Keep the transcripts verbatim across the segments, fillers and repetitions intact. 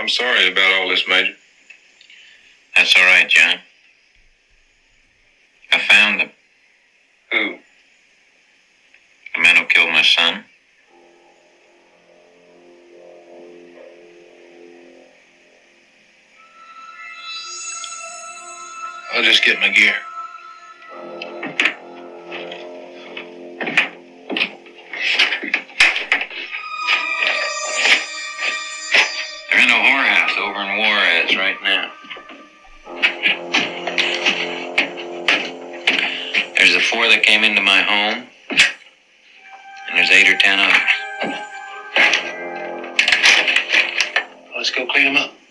I'm sorry about all this, Major. That's all right, John. I found them. Who? The man who killed my son. I'll just get my gear. They're in a whorehouse over in Juarez right now. There's the four that came into my home, and there's eight or ten others. Let's go clean them up.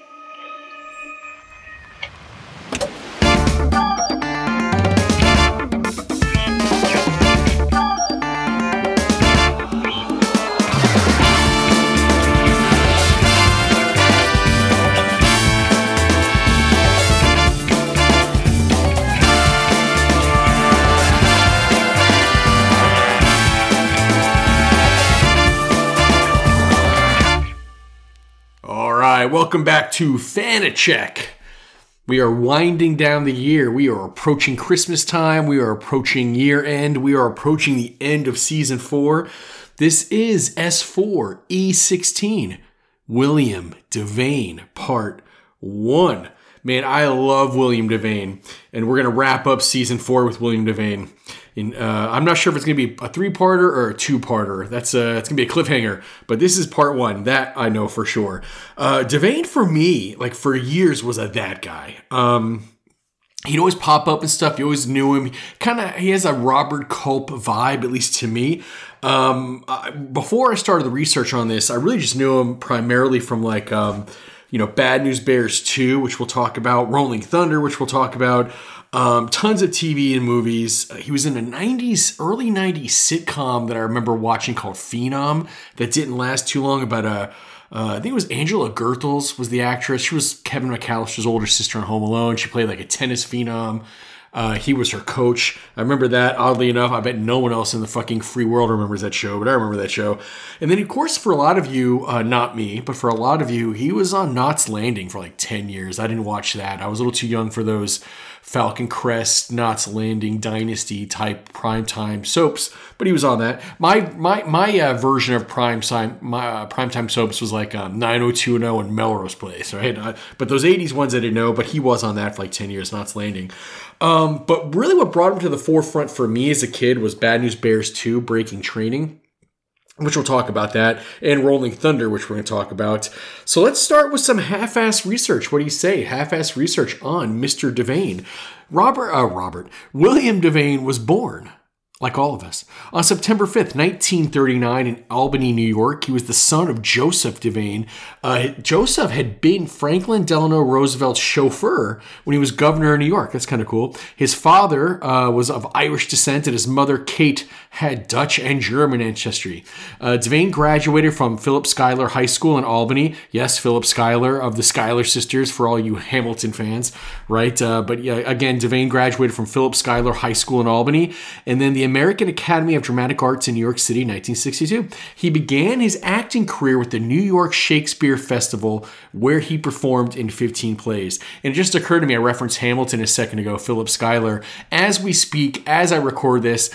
Welcome back to Fanacheck. We are winding down the year. We are approaching Christmas time. We are approaching year end. We are approaching the end of season four. This is S four E sixteen, William Devane, part one. Man, I love William Devane, and we're going to wrap up season four with William Devane. In, uh, I'm not sure if it's going to be a three-parter or a two-parter. That's uh, it's going to be a cliffhanger, but this is part one. That I know for sure. Uh, Devane, for me, like for years, was a that guy. Um, he'd always pop up and stuff. You always knew him. Kind of, he has a Robert Culp vibe, at least to me. Um, uh, before I started the research on this, I really just knew him primarily from like, um, you know, Bad News Bears two, which we'll talk about, Rolling Thunder, which we'll talk about. Um, tons of T V and movies. Uh, he was in a nineties, early nineties sitcom that I remember watching called Phenom that didn't last too long. About a, uh, I think it was Angela Goethals was the actress. She was Kevin McAllister's older sister in Home Alone. She played like a tennis phenom. Uh, he was her coach. I remember that, oddly enough. I bet no one else in the fucking free world remembers that show, but I remember that show. And then, of course, for a lot of you, uh, not me, but for a lot of you, he was on Knots Landing for like ten years. I didn't watch that. I was a little too young for those Falcon Crest, Knots Landing, Dynasty type primetime soaps, but he was on that. My my my uh, version of primetime my uh, primetime soaps was like um, nine oh two one oh and Melrose Place, right? Uh, but those eighties ones I didn't know, but he was on that for like ten years, Knots Landing. Um, but really what brought him to the forefront for me as a kid was Bad News Bears two, Breaking Training, which we'll talk about that, and Rolling Thunder, which we're going to talk about. So let's start with some half-ass research. What do you say? Half-ass research on Mister Devane. Robert, uh, Robert, William Devane was born, like all of us, on September fifth, nineteen thirty-nine in Albany, New York. He was the son of Joseph Devane. Uh, Joseph had been Franklin Delano Roosevelt's chauffeur when he was governor of New York. That's kind of cool. His father uh, was of Irish descent, and his mother, Kate, had Dutch and German ancestry. Uh, Devane graduated from Philip Schuyler High School in Albany. Yes, Philip Schuyler of the Schuyler sisters, for all you Hamilton fans, right? Uh, but yeah, again, Devane graduated from Philip Schuyler High School in Albany, and then the American Academy of Dramatic Arts in New York City, nineteen sixty-two. He began his acting career with the New York Shakespeare Festival, where he performed in fifteen plays. And it just occurred to me, I referenced Hamilton a second ago, Philip Schuyler. As we speak, as I record this,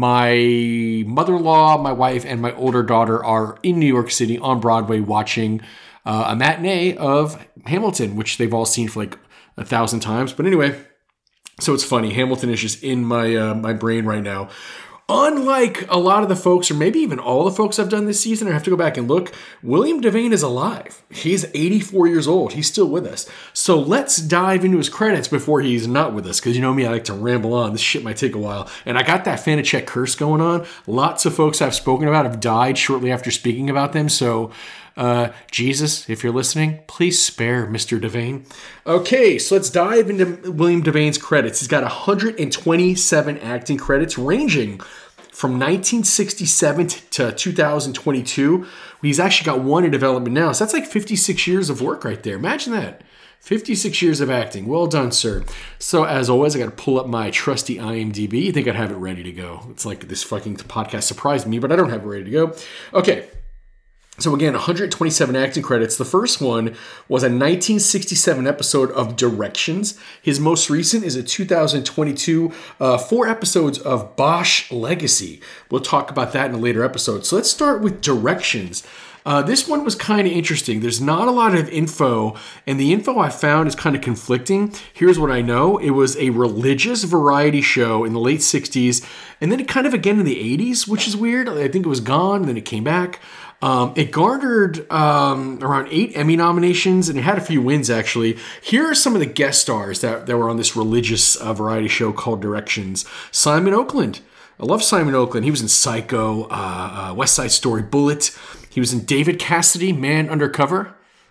my mother-in-law, my wife, and my older daughter are in New York City on Broadway watching uh, a matinee of Hamilton, which they've all seen for like a thousand times. But anyway, so it's funny. Hamilton is just in my uh, my brain right now. Unlike a lot of the folks, or maybe even all the folks I've done this season, I have to go back and look, William Devane is alive. He's eighty-four years old. He's still with us. So let's dive into his credits before he's not with us, because you know me, I like to ramble on. This shit might take a while. And I got that Fanacheck curse going on. Lots of folks I've spoken about have died shortly after speaking about them, so Uh, Jesus, if you're listening, please spare Mister Devane. Okay, so let's dive into William Devane's credits. He's got one hundred twenty-seven acting credits ranging from nineteen sixty-seven to two thousand twenty-two. He's actually got one in development now. So that's like fifty-six years of work right there. Imagine that. fifty-six years of acting. Well done, sir. So as always, I got to pull up my trusty I M D B. You think I'd have it ready to go. It's like this fucking podcast surprised me, but I don't have it ready to go. Okay. So again, one hundred twenty-seven acting credits. The first one was a nineteen sixty-seven episode of Directions. His most recent is a two thousand twenty-two, uh, four episodes of Bosch Legacy. We'll talk about that in a later episode. So let's start with Directions. Uh, this one was kind of interesting. There's not a lot of info, and the info I found is kind of conflicting. Here's what I know. It was a religious variety show in the late sixties, and then it kind of again in the eighties, which is weird. I think it was gone, and then it came back. Um, it garnered um, around eight Emmy nominations, and it had a few wins, actually. Here are some of the guest stars that, that were on this religious uh, variety show called Directions. Simon Oakland. I love Simon Oakland. He was in Psycho, uh, uh, West Side Story, Bullet. He was in David Cassidy, Man Undercover.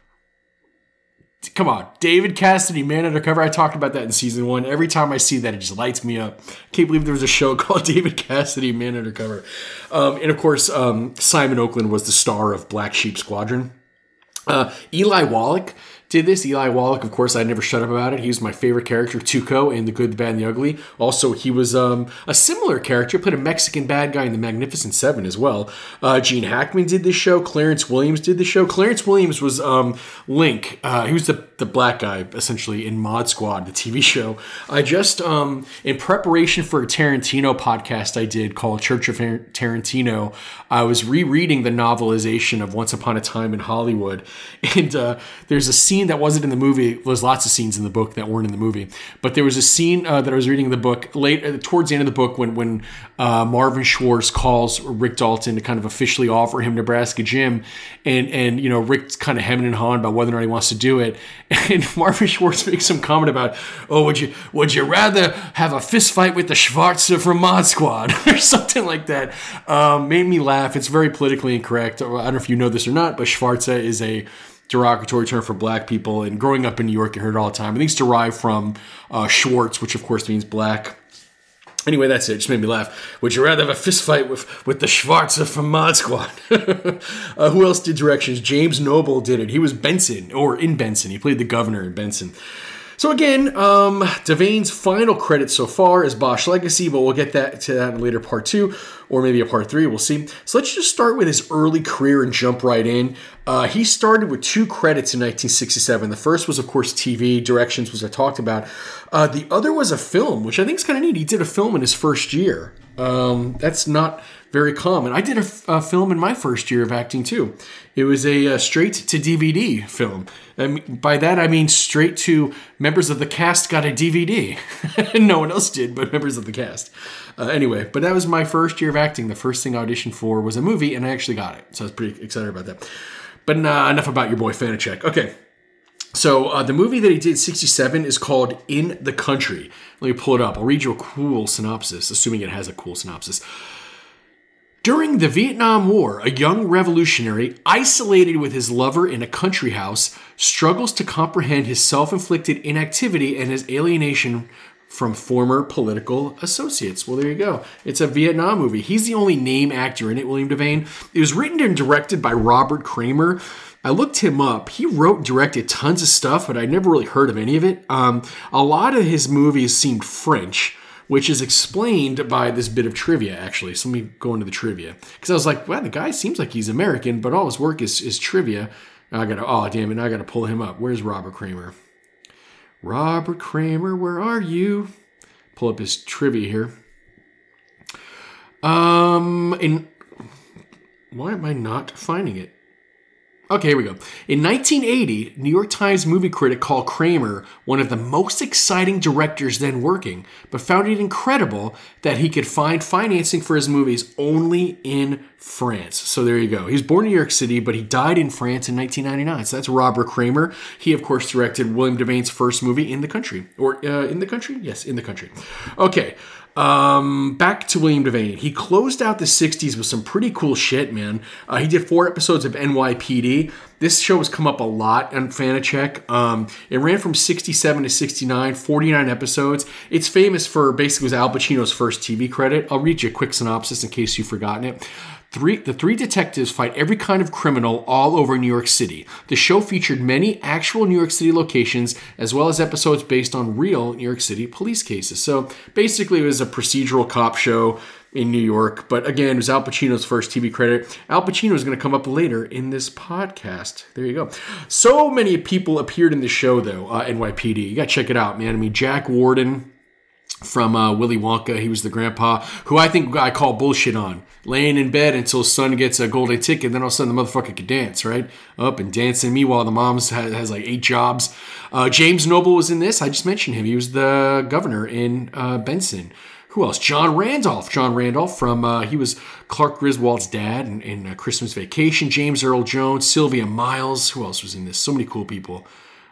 Come on, David Cassidy, Man Undercover. I talked about that in season one. Every time I see that, it just lights me up. Can't believe there was a show called David Cassidy, Man Undercover. Um, and of course, um, Simon Oakland was the star of Black Sheep Squadron. Uh, Eli Wallach did this. Eli Wallach, of course, I never shut up about it. He was my favorite character, Tuco, in The Good, the Bad, and the Ugly. Also, he was um, a similar character, played a Mexican bad guy in The Magnificent Seven as well. Uh, Gene Hackman did this show. Clarence Williams did the show. Clarence Williams was um, Link. Uh, he was the, the black guy, essentially, in Mod Squad, the T V show. I just, um, in preparation for a Tarantino podcast I did called Church of Tarantino, I was rereading the novelization of Once Upon a Time in Hollywood. And uh, there's a scene that wasn't in the movie. There's lots of scenes in the book that weren't in the movie, but there was a scene uh, that I was reading in the book late uh, towards the end of the book when when uh, Marvin Schwartz calls Rick Dalton to kind of officially offer him Nebraska Jim, and and you know Rick's kind of hemming and hawing about whether or not he wants to do it, and Marvin Schwartz makes some comment about, oh, would you would you rather have a fist fight with the Schwarzer from Mod Squad or something like that? Um, made me laugh. It's very politically incorrect. I don't know if you know this or not, but Schwarzer is a derogatory term for black people, and growing up in New York, you heard it all the time. I think it's derived from uh, Schwartz, which of course means black. Anyway, that's it. It just made me laugh. Would you rather have a fist fight with, with the Schwarzer from Mod Squad? uh, who else did Directions? James Noble did it. He was Benson, or in Benson. He played the governor in Benson. So again, um, Devane's final credit so far is Bosch Legacy, but we'll get that to that in a later part two, or maybe a part three, we'll see. So let's just start with his early career and jump right in. Uh, he started with two credits in nineteen sixty-seven. The first was, of course, T V, Directions, which I talked about. Uh, the other was a film, which I think is kind of neat. He did a film in his first year. Um, that's not very common. I did a, a film in my first year of acting too. It was a, a straight-to-D V D film. I mean, by that, I mean straight to members of the cast got a D V D. No one else did, but members of the cast. Uh, anyway, but that was my first year of acting. The first thing I auditioned for was a movie, and I actually got it. So I was pretty excited about that. But uh, enough about your boy Fanachek. Okay. So uh, the movie that he did, sixty-seven, is called In the Country. Let me pull it up. I'll read you a cool synopsis, assuming it has a cool synopsis. During the Vietnam War, a young revolutionary, isolated with his lover in a country house, struggles to comprehend his self-inflicted inactivity and his alienation from former political associates. Well, there you go. It's a Vietnam movie. He's the only name actor in it, William Devane. It was written and directed by Robert Kramer. I looked him up. He wrote and directed tons of stuff, but I never really heard of any of it. Um, a lot of his movies seemed French, which is explained by this bit of trivia, actually. So let me go into the trivia. Because I was like, wow, the guy seems like he's American, but all his work is, is trivia. I gotta, oh, damn it, I gotta pull him up. Where's Robert Kramer? Robert Kramer, where are you? Pull up his trivia here. Um, in, why am I not finding it? Okay, here we go. In nineteen eighty, New York Times movie critic called Kramer one of the most exciting directors then working, but found it incredible that he could find financing for his movies only in France. So there you go. He was born in New York City, but he died in France in nineteen ninety-nine. So that's Robert Kramer. He, of course, directed William Devane's first movie, In the Country. Or uh, In the Country? Yes, In the Country. Okay. Um, back to William Devane. He closed out the sixties with some pretty cool shit, man. Uh, he did four episodes of N Y P D. This show has come up a lot on Fanachek. Um, it ran from sixty-seven to sixty-nine, forty-nine episodes. It's famous for, basically, it was Al Pacino's first T V credit. I'll read you a quick synopsis in case you've forgotten it. Three, the three detectives fight every kind of criminal all over New York City. The show featured many actual New York City locations, as well as episodes based on real New York City police cases. So basically, it was a procedural cop show. in New York. But again, it was Al Pacino's first T V credit. Al Pacino is going to come up later in this podcast. There you go. So many people appeared in the show, though, uh, N Y P D. You got to check it out, man. I mean, Jack Warden from uh, Willy Wonka. He was the grandpa who I think I call bullshit on. Laying in bed until his son gets a golden ticket, then all of a sudden the motherfucker could dance, right? Up and dancing. Meanwhile, the mom's has, has like eight jobs. Uh, James Noble was in this. I just mentioned him. He was the governor in uh, Benson. Who else? John Randolph. John Randolph from, uh, he was Clark Griswold's dad in, in uh, Christmas Vacation. James Earl Jones. Sylvia Miles. Who else was in this? So many cool people.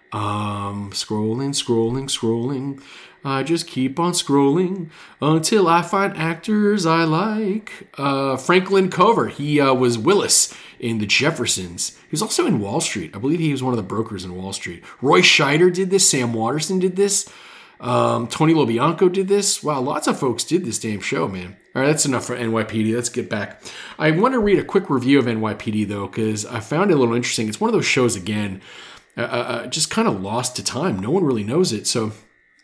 Um, scrolling, scrolling, scrolling. I just keep on scrolling until I find actors I like. Uh, Franklin Cover. He uh, was Willis in The Jeffersons. He was also in Wall Street. I believe he was one of the brokers in Wall Street. Roy Scheider did this. Sam Waterston did this. Um, Tony LoBianco did this. Wow, lots of folks did this damn show, man. All right, that's enough for N Y P D. Let's get back. I want to read a quick review of N Y P D, though, because I found it a little interesting. It's one of those shows, again, uh, uh, just kind of lost to time. No one really knows it, so...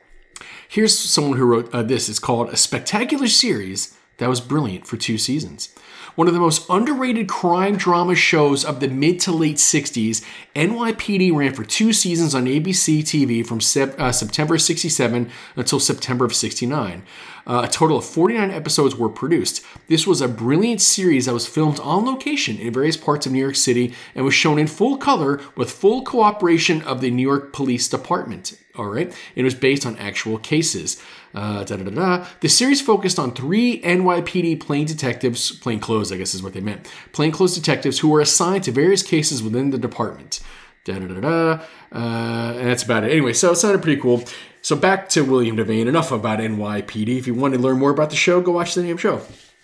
Here's someone who wrote uh, this. It's called A Spectacular Series That Was Brilliant for Two Seasons. One of the most underrated crime drama shows of the mid to late sixties, N Y P D ran for two seasons on A B C T V from sep- uh, September of sixty-seven until September of sixty-nine. Uh, a total of forty-nine episodes were produced. This was a brilliant series that was filmed on location in various parts of New York City and was shown in full color with full cooperation of the New York Police Department. All right. It was based on actual cases. Uh, da, da, da, da. The series focused on three N Y P D plain detectives, plainclothes, I guess is what they meant, plainclothes detectives who were assigned to various cases within the department. Da, da, da, da. Uh, and that's about it. Anyway, so it sounded pretty cool. So back to William Devane. Enough about N Y P D. If you want to learn more about the show, go watch the damn show.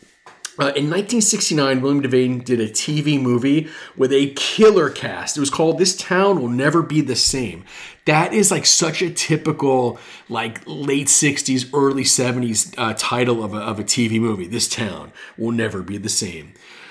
Uh, in nineteen sixty-nine, William Devane did a T V movie with a killer cast. It was called This Town Will Never Be the Same. That is like such a typical like late sixties, early seventies uh, title of a, of a T V movie. This Town Will Never Be the Same.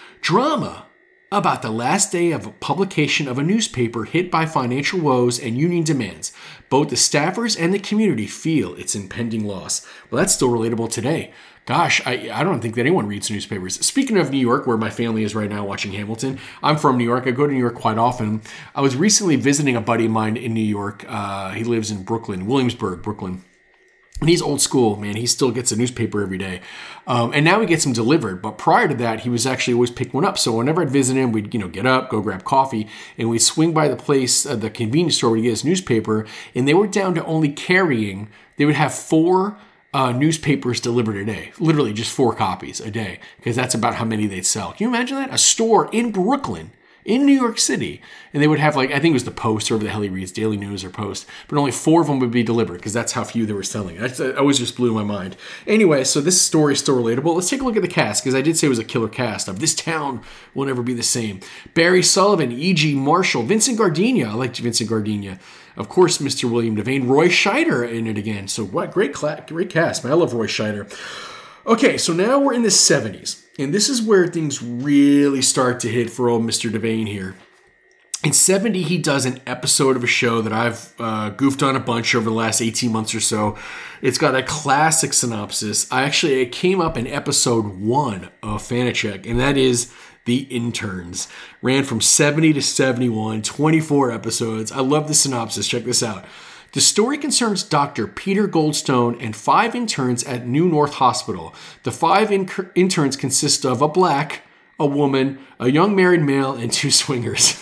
Drama about the last day of publication of a newspaper hit by financial woes and union demands. Both the staffers and the community feel its impending loss. Well, that's still relatable today. Gosh, I, I don't think that anyone reads newspapers. Speaking of New York, where my family is right now watching Hamilton, I'm from New York. I go to New York quite often. I was recently visiting a buddy of mine in New York. Uh, he lives in Brooklyn, Williamsburg, Brooklyn. And he's old school, man. He still gets a newspaper every day. Um, and now he gets them delivered. But prior to that, he was actually always pick one up. So whenever I'd visit him, we'd, you know, get up, go grab coffee, and we'd swing by the place, uh, the convenience store where he get his newspaper. And they were down to only carrying, they would have four Uh, newspapers delivered a day. Literally just four copies a day, because that's about how many they'd sell. Can you imagine that? A store in Brooklyn, in New York City, and they would have like, I think it was the Post or the hell he reads, Daily News or Post, but only four of them would be delivered because that's how few they were selling. That always just blew my mind. Anyway, so this story is still relatable. Let's take a look at the cast, because I did say it was a killer cast of This Town Will Never Be the Same. Barry Sullivan, E G. Marshall, Vincent Gardenia. I liked Vincent Gardenia. Of course, Mister William Devane, Roy Scheider in it again. So what great cla- great cast, man. I love Roy Scheider. Okay, so now we're in the seventies. And this is where things really start to hit for old Mister Devane here. In seventy, he does an episode of a show that I've uh, goofed on a bunch over the last eighteen months or so. It's got a classic synopsis. I actually, it came up in episode one of Fanacheck, and that is The Interns. Ran from seventy to seventy-one, twenty-four episodes. I love the synopsis. Check this out. The story concerns Doctor Peter Goldstone and five interns at New North Hospital. The five in- interns consist of a black, a woman, a young married male, and two swingers.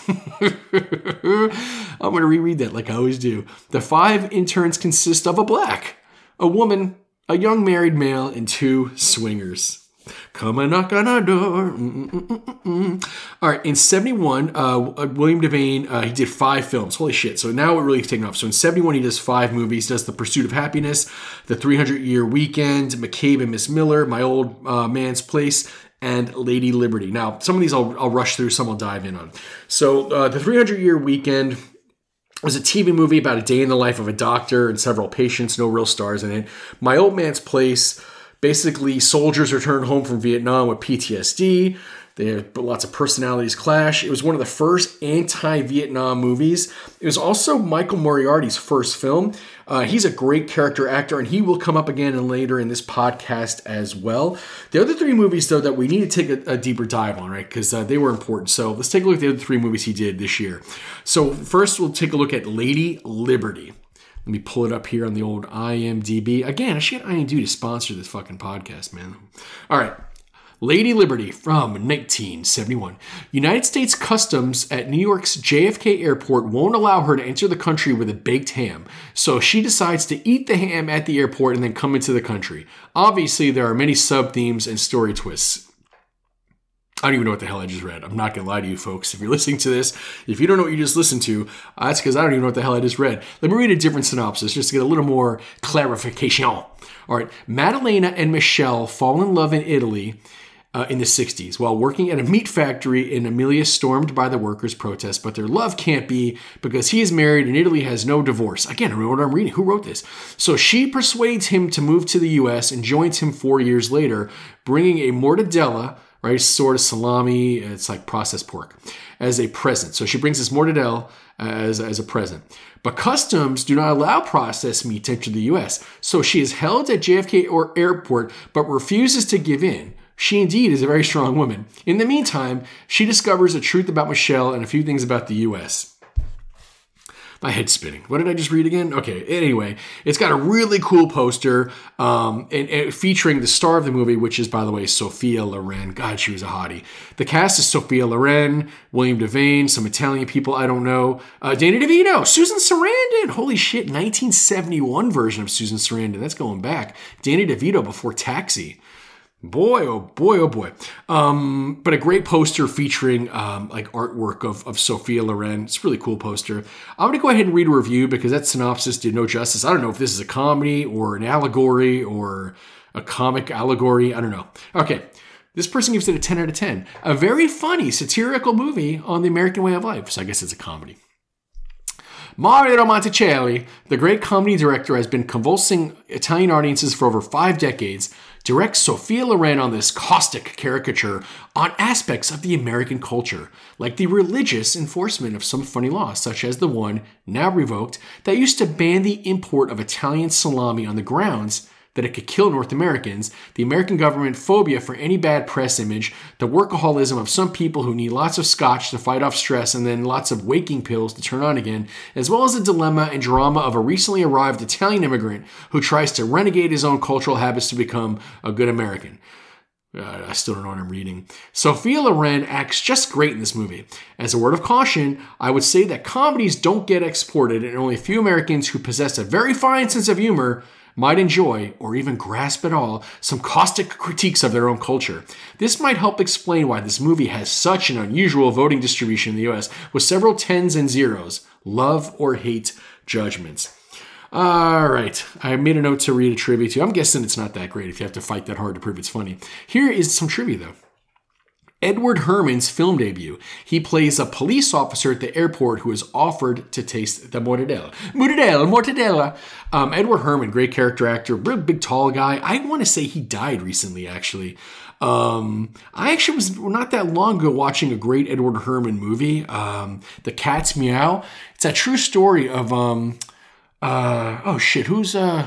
I'm going to reread that like I always do. The five interns consist of a black, a woman, a young married male, and two swingers. Come and knock on our door. Mm-mm-mm-mm. All right, in seventy-one, uh, William Devane, uh, he did five films. Holy shit. So now it really is taking off. So in seventy-one, he does five movies. He does The Pursuit of Happiness, The three hundred year Weekend, McCabe and Miss Miller, My Old uh, Man's Place, and Lady Liberty. Now, some of these I'll, I'll rush through, some I'll dive in on. So uh, The three hundred year Weekend was a T V movie about a day in the life of a doctor and several patients, no real stars in it. My Old Man's Place, basically soldiers return home from Vietnam with P T S D. They had lots of personalities clash. It was one of the first anti-Vietnam movies. It was also Michael Moriarty's first film. Uh, he's a great character actor, and he will come up again and later in this podcast as well. The other three movies, though, that we need to take a, a deeper dive on, right? Because uh, they were important. So let's take a look at the other three movies he did this year. So first, we'll take a look at Lady Liberty. Let me pull it up here on the old I M D B. Again, I should get I M D B to sponsor this fucking podcast, man. All right. Lady Liberty from nineteen seventy-one. United States Customs at New York's J F K Airport won't allow her to enter the country with a baked ham. So she decides to eat the ham at the airport and then come into the country. Obviously, there are many sub-themes and story twists. I don't even know what the hell I just read. I'm not going to lie to you folks. If you're listening to this, if you don't know what you just listened to, uh, that's because I don't even know what the hell I just read. Let me read a different synopsis just to get a little more clarification. All right. Madalena and Michelle fall in love in Italy uh, in the sixties while working at a meat factory in Emilia, stormed by the workers' protest. But their love can't be because he is married and Italy has no divorce. Again, I don't know what I'm reading. Who wrote this? So she persuades him to move to the U S and joins him four years later, bringing a mortadella, right, sort of salami, it's like processed pork, as a present. So she brings this mortadella as, as a present. But customs do not allow processed meat to enter the U S. So she is held at J F K or airport, but refuses to give in. She indeed is a very strong woman. In the meantime, she discovers the truth about Michelle and a few things about the U S. My head's spinning. What did I just read again? Okay, anyway, it's got a really cool poster um, and, and featuring the star of the movie, which is, by the way, Sophia Loren. God, she was a hottie. The cast is Sophia Loren, William Devane, some Italian people I don't know, uh, Danny DeVito, Susan Sarandon. Holy shit, nineteen seventy-one version of Susan Sarandon. That's going back. Danny DeVito before Taxi. Boy, oh boy, oh boy. Um, but a great poster featuring um, like artwork of, of Sophia Loren. It's a really cool poster. I'm going to go ahead and read a review because that synopsis did no justice. I don't know if this is a comedy or an allegory or a comic allegory. I don't know. Okay. This person gives it a ten out of ten. A very funny satirical movie on the American way of life. So I guess it's a comedy. Mario Monticelli, the great comedy director, has been convulsing Italian audiences for over five decades, directs Sophia Loren on this caustic caricature on aspects of the American culture, like the religious enforcement of some funny laws, such as the one, now revoked, that used to ban the import of Italian salami on the grounds that it could kill North Americans, the American government phobia for any bad press image, the workaholism of some people who need lots of scotch to fight off stress and then lots of waking pills to turn on again, as well as the dilemma and drama of a recently arrived Italian immigrant who tries to renegade his own cultural habits to become a good American. Uh, I still don't know what I'm reading. Sophia Loren acts just great in this movie. As a word of caution, I would say that comedies don't get exported, and only a few Americans who possess a very fine sense of humor might enjoy, or even grasp at all, some caustic critiques of their own culture. This might help explain why this movie has such an unusual voting distribution in the U S, with several tens and zeros, love or hate judgments. All right, I made a note to read a trivia too. I'm guessing it's not that great if you have to fight that hard to prove it's funny. Here is some trivia though. Edward Herrmann's film debut. He plays a police officer at the airport who is offered to taste the mortadella. Mortadella, mortadella. Um, Edward Herrmann, great character actor, real big, tall guy. I want to say he died recently, actually. Um, I actually was not that long ago watching a great Edward Herrmann movie, um, The Cat's Meow. It's a true story of, um, uh, oh shit, who's, uh,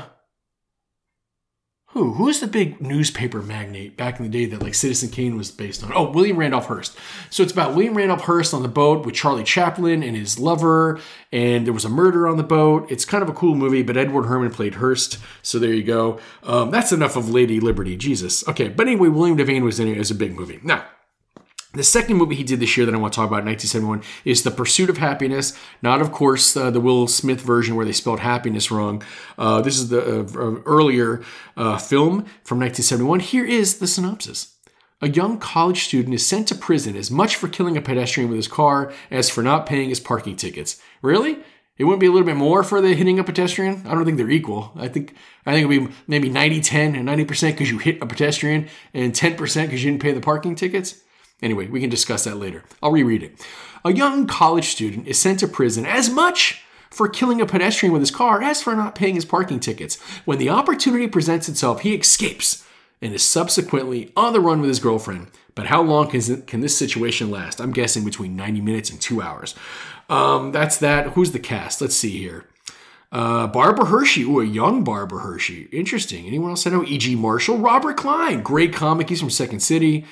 Who? Who's the big newspaper magnate back in the day that like Citizen Kane was based on? Oh, William Randolph Hearst. So it's about William Randolph Hearst on the boat with Charlie Chaplin and his lover, and there was a murder on the boat. It's kind of a cool movie, but Edward Herrmann played Hearst, so there you go. Um, that's enough of Lady Liberty. Jesus. Okay, but anyway, William Devane was in it as a big movie. Now, the second movie he did this year that I want to talk about in nineteen seventy-one is The Pursuit of Happiness. Not, of course, uh, the Will Smith version where they spelled happiness wrong. Uh, this is the uh, earlier uh, film from nineteen seventy-one. Here is the synopsis. A young college student is sent to prison as much for killing a pedestrian with his car as for not paying his parking tickets. Really? It wouldn't be a little bit more for the hitting a pedestrian? I don't think they're equal. I think I think it would be maybe ninety ten and ninety percent because you hit a pedestrian and ten percent because you didn't pay the parking tickets. Anyway, we can discuss that later. I'll reread it. A young college student is sent to prison as much for killing a pedestrian with his car as for not paying his parking tickets. When the opportunity presents itself, he escapes and is subsequently on the run with his girlfriend. But how long can, can this situation last? I'm guessing between ninety minutes and two hours. Um, that's that. Who's the cast? Let's see here. Uh, Barbara Hershey. Ooh, a young Barbara Hershey. Interesting. Anyone else I know? E G. Marshall. Robert Klein. Great comic. He's from Second City.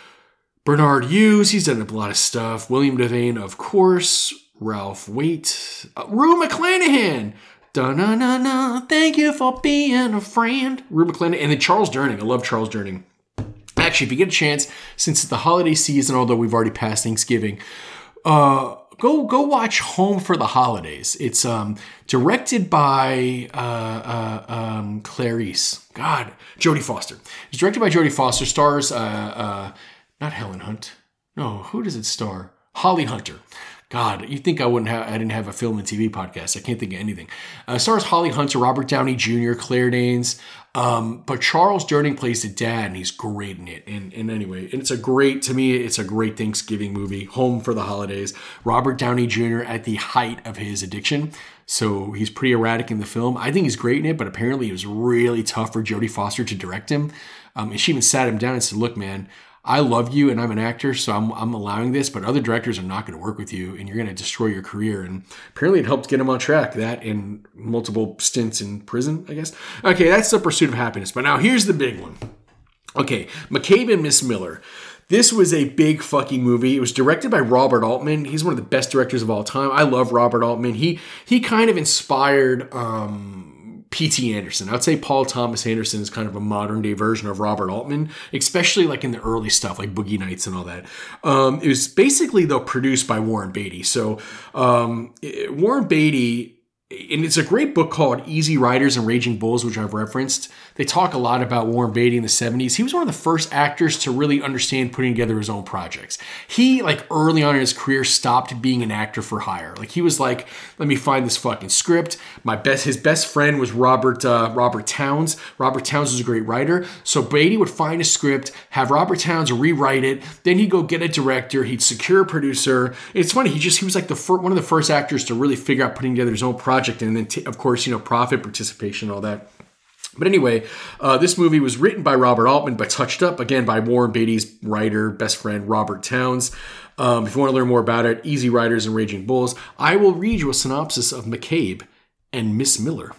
Bernard Hughes. He's done a lot of stuff. William Devane, of course. Ralph Waite. Uh, Rue McClanahan. Da-na-na-na. Thank you for being a friend. Rue McClanahan. And then Charles Durning. I love Charles Durning. Actually, if you get a chance, since it's the holiday season, although we've already passed Thanksgiving, uh, go go watch Home for the Holidays. It's um, directed by uh, uh, um, Clarice. God, Jodie Foster. It's directed by Jodie Foster. Stars uh, uh, not Helen Hunt. No, who does it star? Holly Hunter. God, you'd think I wouldn't have, I didn't have a film and T V podcast. I can't think of anything. Uh, stars Holly Hunter, Robert Downey Junior, Claire Danes. Um, but Charles Durning plays the dad, and he's great in it. And, and anyway, and it's a great, to me, it's a great Thanksgiving movie, Home for the Holidays. Robert Downey Junior at the height of his addiction. So he's pretty erratic in the film. I think he's great in it, but apparently it was really tough for Jodie Foster to direct him. Um, and she even sat him down and said, look, man, I love you and I'm an actor, so I'm, I'm allowing this, but other directors are not going to work with you and you're going to destroy your career. And apparently it helped get him on track, that and multiple stints in prison, I guess. Okay, that's The Pursuit of Happiness. But now here's the big one. Okay, McCabe and Miss Miller. This was a big fucking movie. It was directed by Robert Altman. He's one of the best directors of all time. I love Robert Altman. He he kind of inspired um, P T Anderson. I'd say Paul Thomas Anderson is kind of a modern day version of Robert Altman, especially like in the early stuff like Boogie Nights and all that. Um, it was basically, though, produced by Warren Beatty. So um, Warren Beatty, and it's a great book called Easy Riders and Raging Bulls, which I've referenced. They talk a lot about Warren Beatty in the seventies. He was one of the first actors to really understand putting together his own projects. He, like early on in his career, stopped being an actor for hire. Like he was like, let me find this fucking script. My best, his best friend was Robert uh, Robert Towns. Robert Towns was a great writer. So Beatty would find a script, have Robert Towns rewrite it. Then he'd go get a director. He'd secure a producer. It's funny. He just he was like the fir- one of the first actors to really figure out putting together his own project, and then t- of course you know profit participation, all that. But anyway, uh, this movie was written by Robert Altman, but touched up, again, by Warren Beatty's writer, best friend, Robert Towns. Um, if you want to learn more about it, Easy Riders and Raging Bulls, I will read you a synopsis of McCabe and Miss Miller.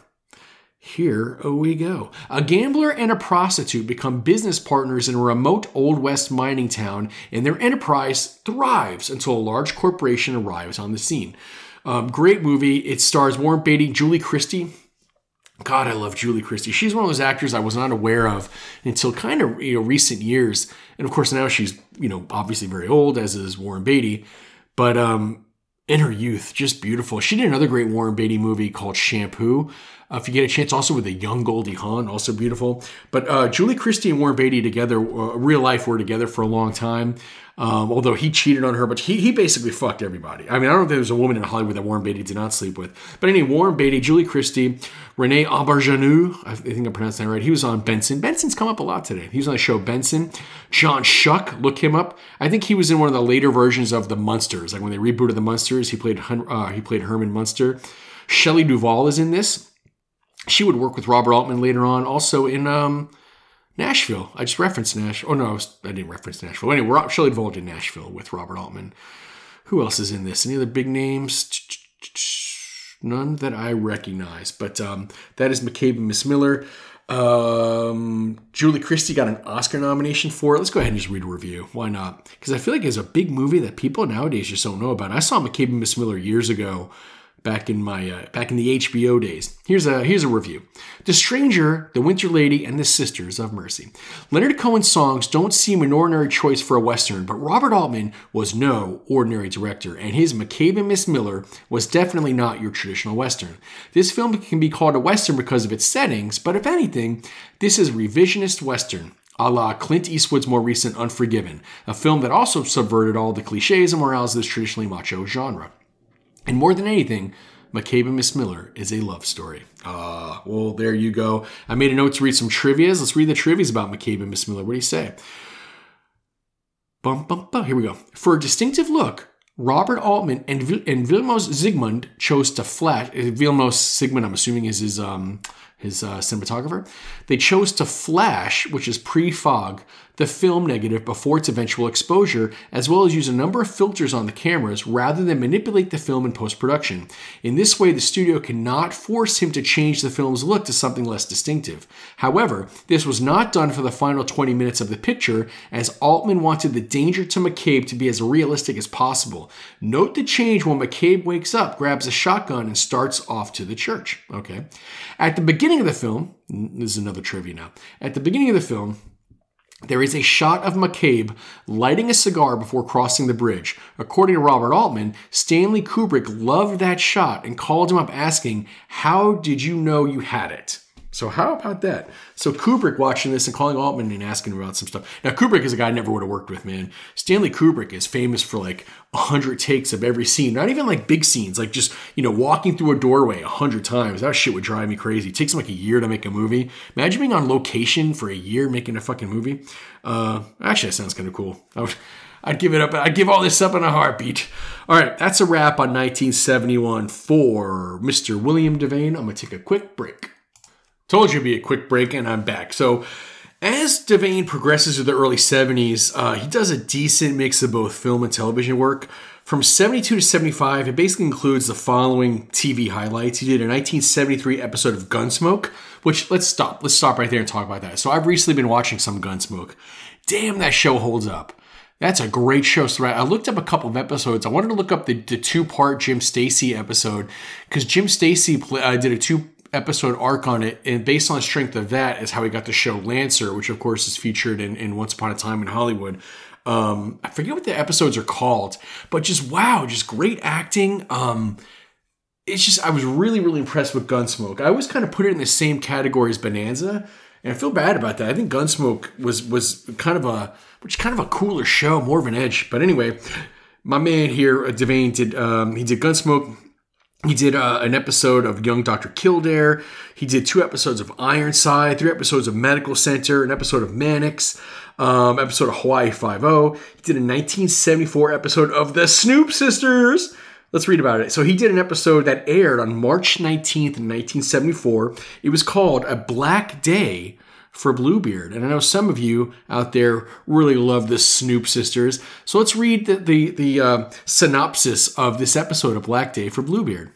Here we go. A gambler and a prostitute become business partners in a remote Old West mining town, and their enterprise thrives until a large corporation arrives on the scene. Um, great movie. It stars Warren Beatty, Julie Christie. God, I love Julie Christie. She's one of those actors I was not aware of until kind of you know recent years. And of course now she's, you know, obviously very old, as is Warren Beatty. But um, in her youth, just beautiful. She did another great Warren Beatty movie called Shampoo. Uh, if you get a chance, also with a young Goldie Hawn, also beautiful. But uh, Julie Christie and Warren Beatty together, uh, real life, were together for a long time. Um, although he cheated on her, but he he basically fucked everybody. I mean, I don't think there was a woman in Hollywood that Warren Beatty did not sleep with. But anyway, Warren Beatty, Julie Christie, Renee Auberjonoux, I think I'm pronouncing that right. He was on Benson. Benson's come up a lot today. He was on the show Benson. John Schuck, look him up. I think he was in one of the later versions of the Munsters. Like when they rebooted the Munsters, he played uh, he played Herman Munster. Shelley Duvall is in this. She would work with Robert Altman later on. Also in um, Nashville. I just referenced Nashville. Oh, no, I, was, I didn't reference Nashville. Anyway, Shelley Duvall did Nashville with Robert Altman. Who else is in this? Any other big names? None that I recognize. But um, that is McCabe and Miss Miller. Um, Julie Christie got an Oscar nomination for it. Let's go ahead and just read a review. Why not? Because I feel like it's a big movie that people nowadays just don't know about. I saw McCabe and Miss Miller years ago. Back in my uh, back in the H B O days. Here's a here's a review. The Stranger, The Winter Lady, and The Sisters of Mercy. Leonard Cohen's songs don't seem an ordinary choice for a Western, but Robert Altman was no ordinary director, and his McCabe and Miss Miller was definitely not your traditional Western. This film can be called a Western because of its settings, but if anything, this is revisionist Western, a la Clint Eastwood's more recent Unforgiven, a film that also subverted all the cliches and morals of this traditionally macho genre. And more than anything, McCabe and Miss Miller is a love story. Ah, uh, well, there you go. I made a note to read some trivias. Let's read the trivias about McCabe and Miss Miller. What do you say? Bum, bum, bum. Here we go. For a distinctive look, Robert Altman and, Vil- and Vilmos Zsigmond chose to flash. Vilmos Zsigmond, I'm assuming, is his um his uh, cinematographer. They chose to flash, which is pre-fog, the film negative before its eventual exposure, as well as use a number of filters on the cameras rather than manipulate the film in post-production. In this way, the studio cannot force him to change the film's look to something less distinctive. However, this was not done for the final twenty minutes of the picture, as Altman wanted the danger to McCabe to be as realistic as possible. Note the change when McCabe wakes up, grabs a shotgun, and starts off to the church. Okay. At the beginning of the film, this is another trivia now. At the beginning of the film, there is a shot of McCabe lighting a cigar before crossing the bridge. According to Robert Altman, Stanley Kubrick loved that shot and called him up asking, "How did you know you had it?" So how about that? So Kubrick watching this and calling Altman and asking about some stuff. Now, Kubrick is a guy I never would have worked with, man. Stanley Kubrick is famous for like a hundred takes of every scene. Not even like big scenes, like just, you know, walking through a doorway a hundred times. That shit would drive me crazy. It takes him like a year to make a movie. Imagine being on location for a year making a fucking movie. Uh, actually, that sounds kind of cool. I would, I'd give it up. I'd give all this up in a heartbeat. All right, that's a wrap on nineteen seventy-one for Mister William Devane. I'm going to take a quick break. Told you it'd be a quick break, and I'm back. So, as Devane progresses through the early seventies, uh, he does a decent mix of both film and television work. From seventy-two to seventy-five, it basically includes the following T V highlights. He did a nineteen seventy-three episode of Gunsmoke, which, let's stop. Let's stop right there and talk about that. So, I've recently been watching some Gunsmoke. Damn, that show holds up. That's a great show. So I looked up a couple of episodes. I wanted to look up the, the two-part Jim Stacy episode, because Jim Stacy uh, did a two episode arc on it, and based on the strength of that is how he got the show Lancer, which of course is featured in, in Once Upon a Time in Hollywood. Um, I forget what the episodes are called, but just wow, just great acting. Um, it's just, I was really, really impressed with Gunsmoke. I always kind of put it in the same category as Bonanza, and I feel bad about that. I think Gunsmoke was was kind of a, which kind of a cooler show, more of an edge. But anyway, my man here, Devane, did um, he did Gunsmoke. He did uh, an episode of Young Doctor Kildare. He did two episodes of Ironside, three episodes of Medical Center, an episode of Mannix, um, episode of Hawaii Five-O. He did a nineteen seventy-four episode of The Snoop Sisters. Let's read about it. So he did an episode that aired on March nineteenth, nineteen seventy-four. It was called A Black Day for Bluebeard. And I know some of you out there really love the Snoop Sisters. So let's read the, the, the uh, synopsis of this episode of Black Day for Bluebeard.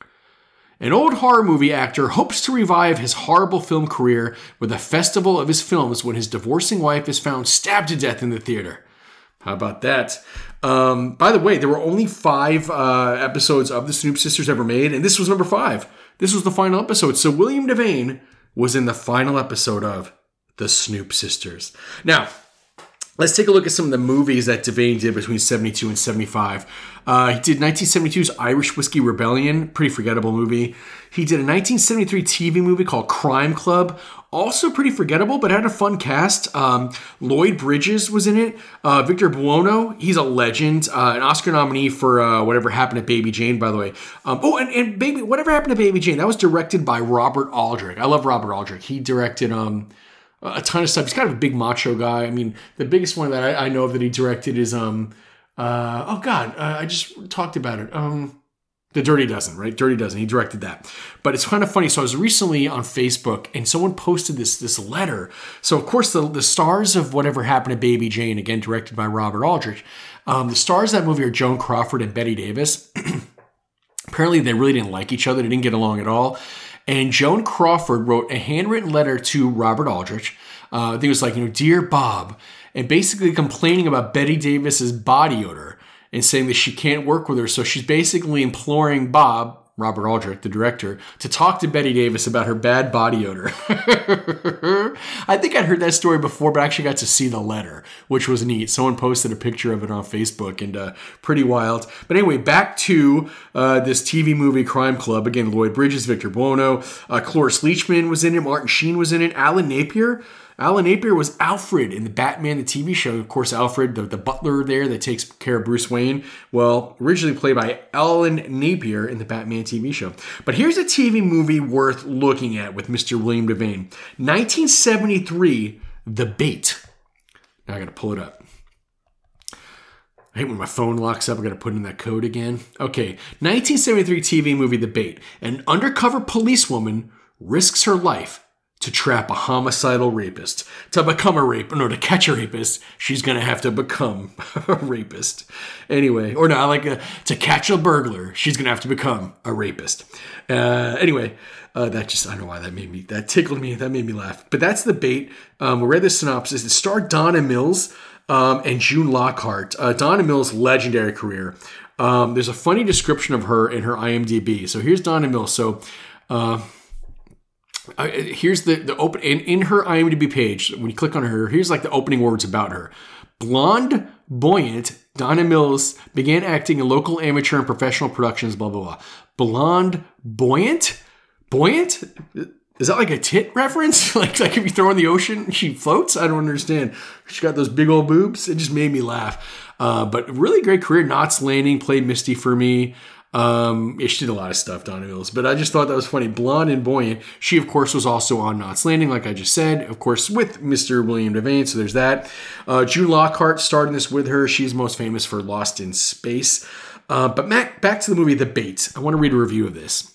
An old horror movie actor hopes to revive his horrible film career with a festival of his films when his divorcing wife is found stabbed to death in the theater. How about that? Um, by the way, there were only five uh, episodes of the Snoop Sisters ever made, and this was number five. This was the final episode. So William Devane was in the final episode of The Snoop Sisters. Now, let's take a look at some of the movies that Devane did between seventy-two and seventy-five. Uh, he did nineteen seventy-two's Irish Whiskey Rebellion, pretty forgettable movie. He did a nineteen seventy-three T V movie called Crime Club, also pretty forgettable, but had a fun cast. Um, Lloyd Bridges was in it. Uh, Victor Buono, he's a legend, uh, an Oscar nominee for uh, Whatever Happened to Baby Jane, by the way. Um, oh, and, and Baby, Whatever Happened to Baby Jane, that was directed by Robert Aldrich. I love Robert Aldrich. He directed um, a ton of stuff. He's kind of a big macho guy. I mean, the biggest one that I, I know of that he directed is, um, uh, oh God, uh, I just talked about it. Um, The Dirty Dozen, right? Dirty Dozen. He directed that. But it's kind of funny. So I was recently on Facebook and someone posted this this letter. So, of course, the, the stars of Whatever Happened to Baby Jane, again, directed by Robert Aldrich, um, the stars of that movie are Joan Crawford and Bette Davis. Apparently, they really didn't like each other. They didn't get along at all. And Joan Crawford wrote a handwritten letter to Robert Aldrich. Uh, I think it was like, you know, Dear Bob, and basically complaining about Bette Davis's body odor and saying that she can't work with her. So she's basically imploring Bob, Robert Aldrich, the director, to talk to Bette Davis about her bad body odor. I think I'd heard that story before, but I actually got to see the letter, which was neat. Someone posted a picture of it on Facebook, and uh, pretty wild. But anyway, back to uh, this T V movie, Crime Club. Again, Lloyd Bridges, Victor Buono, uh, Cloris Leachman was in it, Martin Sheen was in it, Alan Napier. Alan Napier was Alfred in the Batman, the T V show. Of course, Alfred, the, the butler there that takes care of Bruce Wayne. Well, originally played by Alan Napier in the Batman T V show. But here's a T V movie worth looking at with Mister William Devane. nineteen seventy-three, The Bait. Now I got to pull it up. I hate when my phone locks up. I got to put in that code again. Okay, nineteen seventy-three T V movie, The Bait. An undercover policewoman risks her life to trap a homicidal rapist. To become a rape, no, to catch a rapist, she's going to have to become a rapist. Anyway, or no, like a, to catch a burglar, she's going to have to become a rapist. Uh, anyway, uh, that just, I don't know why that made me, that tickled me, that made me laugh. But that's The Bait. Um, we read the synopsis. It starred Donna Mills um, and June Lockhart. Uh, Donna Mills' legendary career. Um, there's a funny description of her in her I M D B. So here's Donna Mills. So, uh, Uh, here's the, the open in, in her I M D B page. When you click on her, here's like the opening words about her. Blonde, buoyant, Donna Mills began acting in local amateur and professional productions, blah, blah, blah. Blonde, buoyant? Buoyant? Is that like a tit reference? like, like if you throw her in the ocean, she floats? I don't understand. She got those big old boobs. It just made me laugh. Uh, but really great career. Knots Landing played Misty for me. Um, yeah, she did a lot of stuff, Donna Mills, but I just thought that was funny. Blonde and buoyant. She, of course, was also on Knots Landing, like I just said, of course, with Mister William Devane. So there's that. Uh, June Lockhart starred in this with her. She's most famous for Lost in Space. Uh, but back, back to the movie The Bait. I want to read a review of this.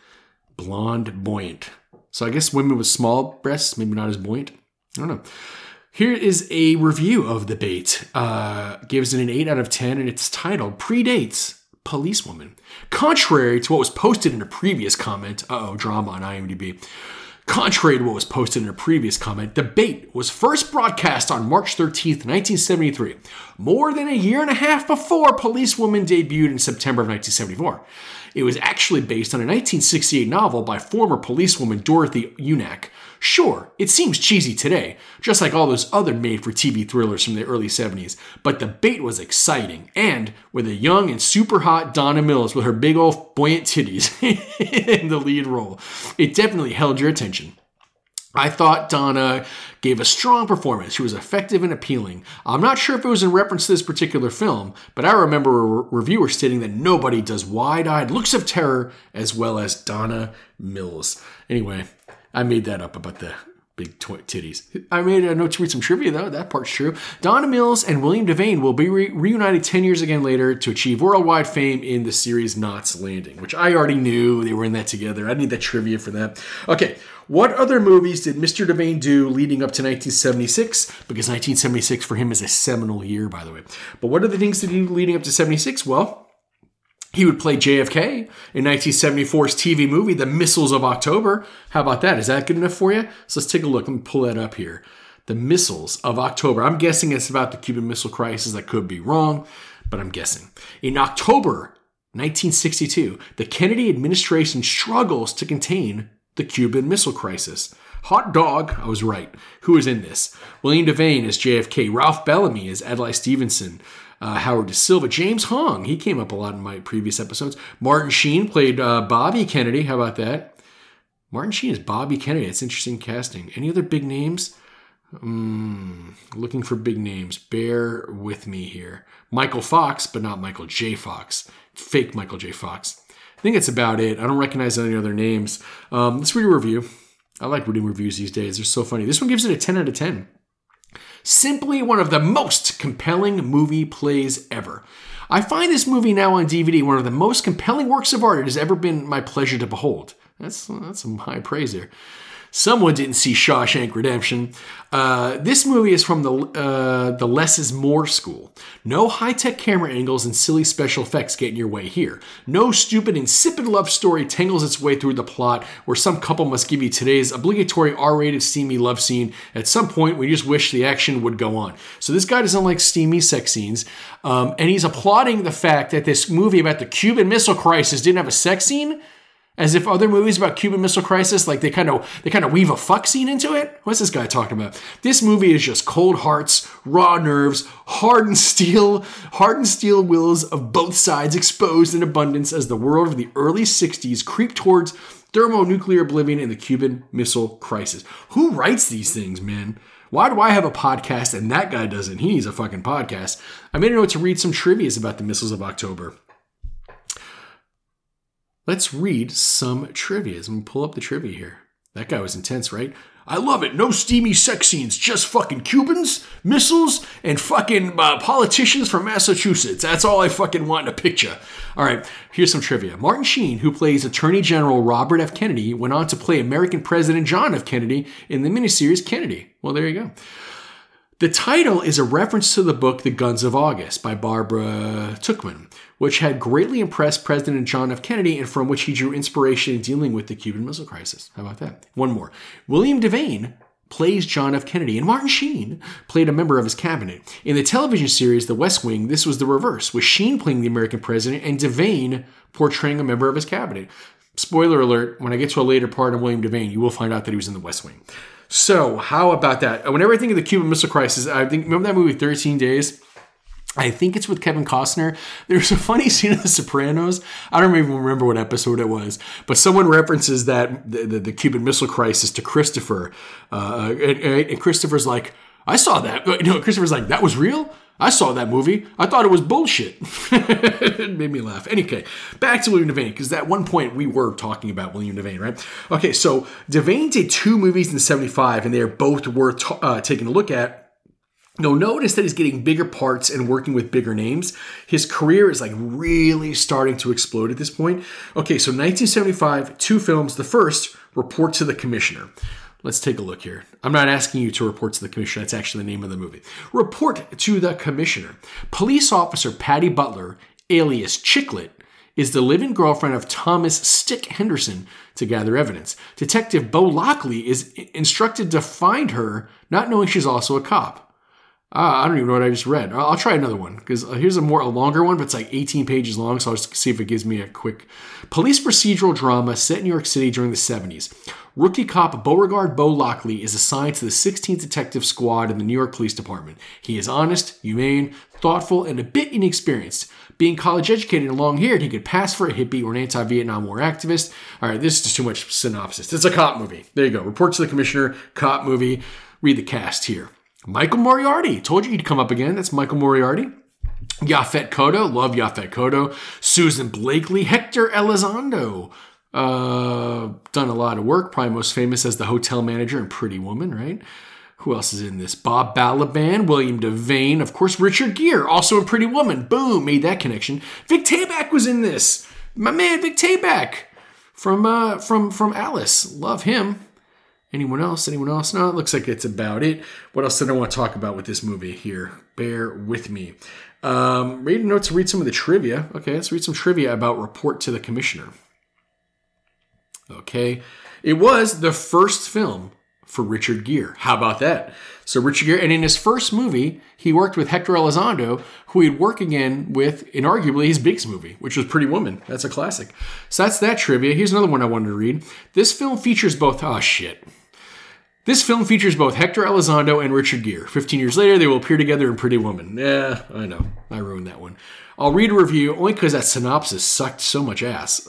Blonde, buoyant. So I guess women with small breasts, maybe not as buoyant. I don't know. Here is a review of The Bait. Uh, gives it an eight out of ten, and it's titled Predates Policewoman. Contrary to what was posted in a previous comment, uh-oh, drama on I M D B. Contrary to what was posted in a previous comment, The Bait was first broadcast on March thirteenth, nineteen seventy-three, more than a year and a half before Policewoman debuted in September of nineteen seventy-four. It was actually based on a nineteen sixty-eight novel by former policewoman Dorothy Unack. Sure, it seems cheesy today, just like all those other made-for-T V thrillers from the early seventies, but The Bait was exciting, and with a young and super hot Donna Mills with her big old buoyant titties in the lead role, it definitely held your attention. I thought Donna gave a strong performance. She was effective and appealing. I'm not sure if it was in reference to this particular film, but I remember a re- reviewer stating that nobody does wide-eyed looks of terror as well as Donna Mills. Anyway, I made that up about the big tw- titties. I made a note to read some trivia, though. That part's true. Donna Mills and William Devane will be re- reunited ten years again later to achieve worldwide fame in the series Knots Landing, which I already knew they were in that together. I need that trivia for that. Okay, what other movies did Mister Devane do leading up to nineteen seventy-six? Because nineteen seventy-six for him is a seminal year, by the way. But what are the things that he did leading up to seventy-six? Well, he would play J F K in nineteen seventy-four's T V movie, The Missiles of October. How about that? Is that good enough for you? So let's take a look. Let me pull that up here. The Missiles of October. I'm guessing it's about the Cuban Missile Crisis. I could be wrong, but I'm guessing. In October nineteen sixty-two, the Kennedy administration struggles to contain the Cuban Missile Crisis. Hot dog, I was right. Who is in this? William Devane as J F K. Ralph Bellamy as Adlai Stevenson. Uh, Howard De Silva. James Hong. He came up a lot in my previous episodes. Martin Sheen played uh, Bobby Kennedy. How about that? Martin Sheen is Bobby Kennedy. That's interesting casting. Any other big names? Mm, looking for big names. Bear with me here. Michael Fox, but not Michael J. Fox. Fake Michael J. Fox. I think that's about it. I don't recognize any other names. Um, let's read a review. I like reading reviews these days. They're so funny. This one gives it a ten out of ten. Simply one of the most compelling movie plays ever. I find this movie now on D V D one of the most compelling works of art it has ever been my pleasure to behold. That's, that's some high praise there. Someone didn't see Shawshank Redemption. Uh, this movie is from the uh, the less is more school. No high-tech camera angles and silly special effects get in your way here. No stupid, insipid love story tangles its way through the plot where some couple must give you today's obligatory R-rated steamy love scene. At some point, we just wish the action would go on. So this guy doesn't like steamy sex scenes, um, and he's applauding the fact that this movie about the Cuban Missile Crisis didn't have a sex scene. As if other movies about Cuban Missile Crisis, like they kind of they kind of weave a fuck scene into it. What's this guy talking about? This movie is just cold hearts, raw nerves, hardened steel, hardened steel wills of both sides exposed in abundance as the world of the early sixties creep towards thermonuclear oblivion in the Cuban Missile Crisis. Who writes these things, man? Why do I have a podcast and that guy doesn't? He needs a fucking podcast. I made a note to read some trivias about the Missiles of October. Let's read some trivia. Let me pull up the trivia here. That guy was intense, right? I love it. No steamy sex scenes, just fucking Cubans, missiles, and fucking uh, politicians from Massachusetts. That's all I fucking want in a picture. All right, here's some trivia. Martin Sheen, who plays Attorney General Robert F. Kennedy, went on to play American President John F. Kennedy in the miniseries Kennedy. Well, there you go. The title is a reference to the book The Guns of August by Barbara Tuchman, which had greatly impressed President John F. Kennedy and from which he drew inspiration in dealing with the Cuban Missile Crisis. How about that? One more. William Devane plays John F. Kennedy, and Martin Sheen played a member of his cabinet. In the television series The West Wing, this was the reverse, with Sheen playing the American president and Devane portraying a member of his cabinet. Spoiler alert, when I get to a later part of William Devane, you will find out that he was in The West Wing. So, how about that? Whenever I think of the Cuban Missile Crisis, I think, remember that movie thirteen days? I think it's with Kevin Costner. There's a funny scene in The Sopranos. I don't even remember what episode it was, but someone references that the, the, the Cuban Missile Crisis to Christopher, uh, and, and Christopher's like, "I saw that." You know, Christopher's like, "That was real? I saw that movie. I thought it was bullshit." It made me laugh. Anyway, back to William Devane, because at one point we were talking about William Devane, right? Okay, so Devane did two movies in seventy-five, and they are both worth t- uh, taking a look at. You'll notice that he's getting bigger parts and working with bigger names. His career is like really starting to explode at this point. Okay, so nineteen seventy-five, two films. The first, Report to the Commissioner. Let's take a look here. I'm not asking you to report to the commissioner. That's actually the name of the movie. Report to the Commissioner. Police officer Patty Butler, alias Chicklet, is the live-in girlfriend of Thomas Stick Henderson to gather evidence. Detective Bo Lockley is instructed to find her, not knowing she's also a cop. Uh, I don't even know what I just read. I'll try another one, because here's a more a longer one, but it's like eighteen pages long, so I'll just see if it gives me a quick... Police procedural drama set in New York City during the seventies. Rookie cop Beauregard Bo Lockley is assigned to the sixteenth Detective Squad in the New York Police Department. He is honest, humane, thoughtful, and a bit inexperienced. Being college-educated and long-haired, he could pass for a hippie or an anti-Vietnam War activist. All right, this is just too much synopsis. It's a cop movie. There you go. Report to the Commissioner, cop movie. Read the cast here. Michael Moriarty. Told you he'd come up again. That's Michael Moriarty. Yaphet Kotto. Love Yaphet Kotto. Susan Blakely. Hector Elizondo. Uh, done a lot of work. Probably most famous as the hotel manager in Pretty Woman, right? Who else is in this? Bob Balaban. William Devane. Of course, Richard Gere. Also in Pretty Woman. Boom. Made that connection. Vic Tayback was in this. My man, Vic Tayback. From, uh, from, from Alice. Love him. Anyone else? Anyone else? No, it looks like it's about it. What else did I want to talk about with this movie here? Bear with me. Um, read a note to read some of the trivia. Okay, let's read some trivia about Report to the Commissioner. Okay. It was the first film for Richard Gere. How about that? So Richard Gere, and in his first movie, he worked with Hector Elizondo, who he'd work again with in arguably his biggest movie, which was Pretty Woman. That's a classic. So that's that trivia. Here's another one I wanted to read. This film features both... Oh, shit. This film features both Hector Elizondo and Richard Gere. Fifteen years later, they will appear together in Pretty Woman. Yeah, I know. I ruined that one. I'll read a review only because that synopsis sucked so much ass.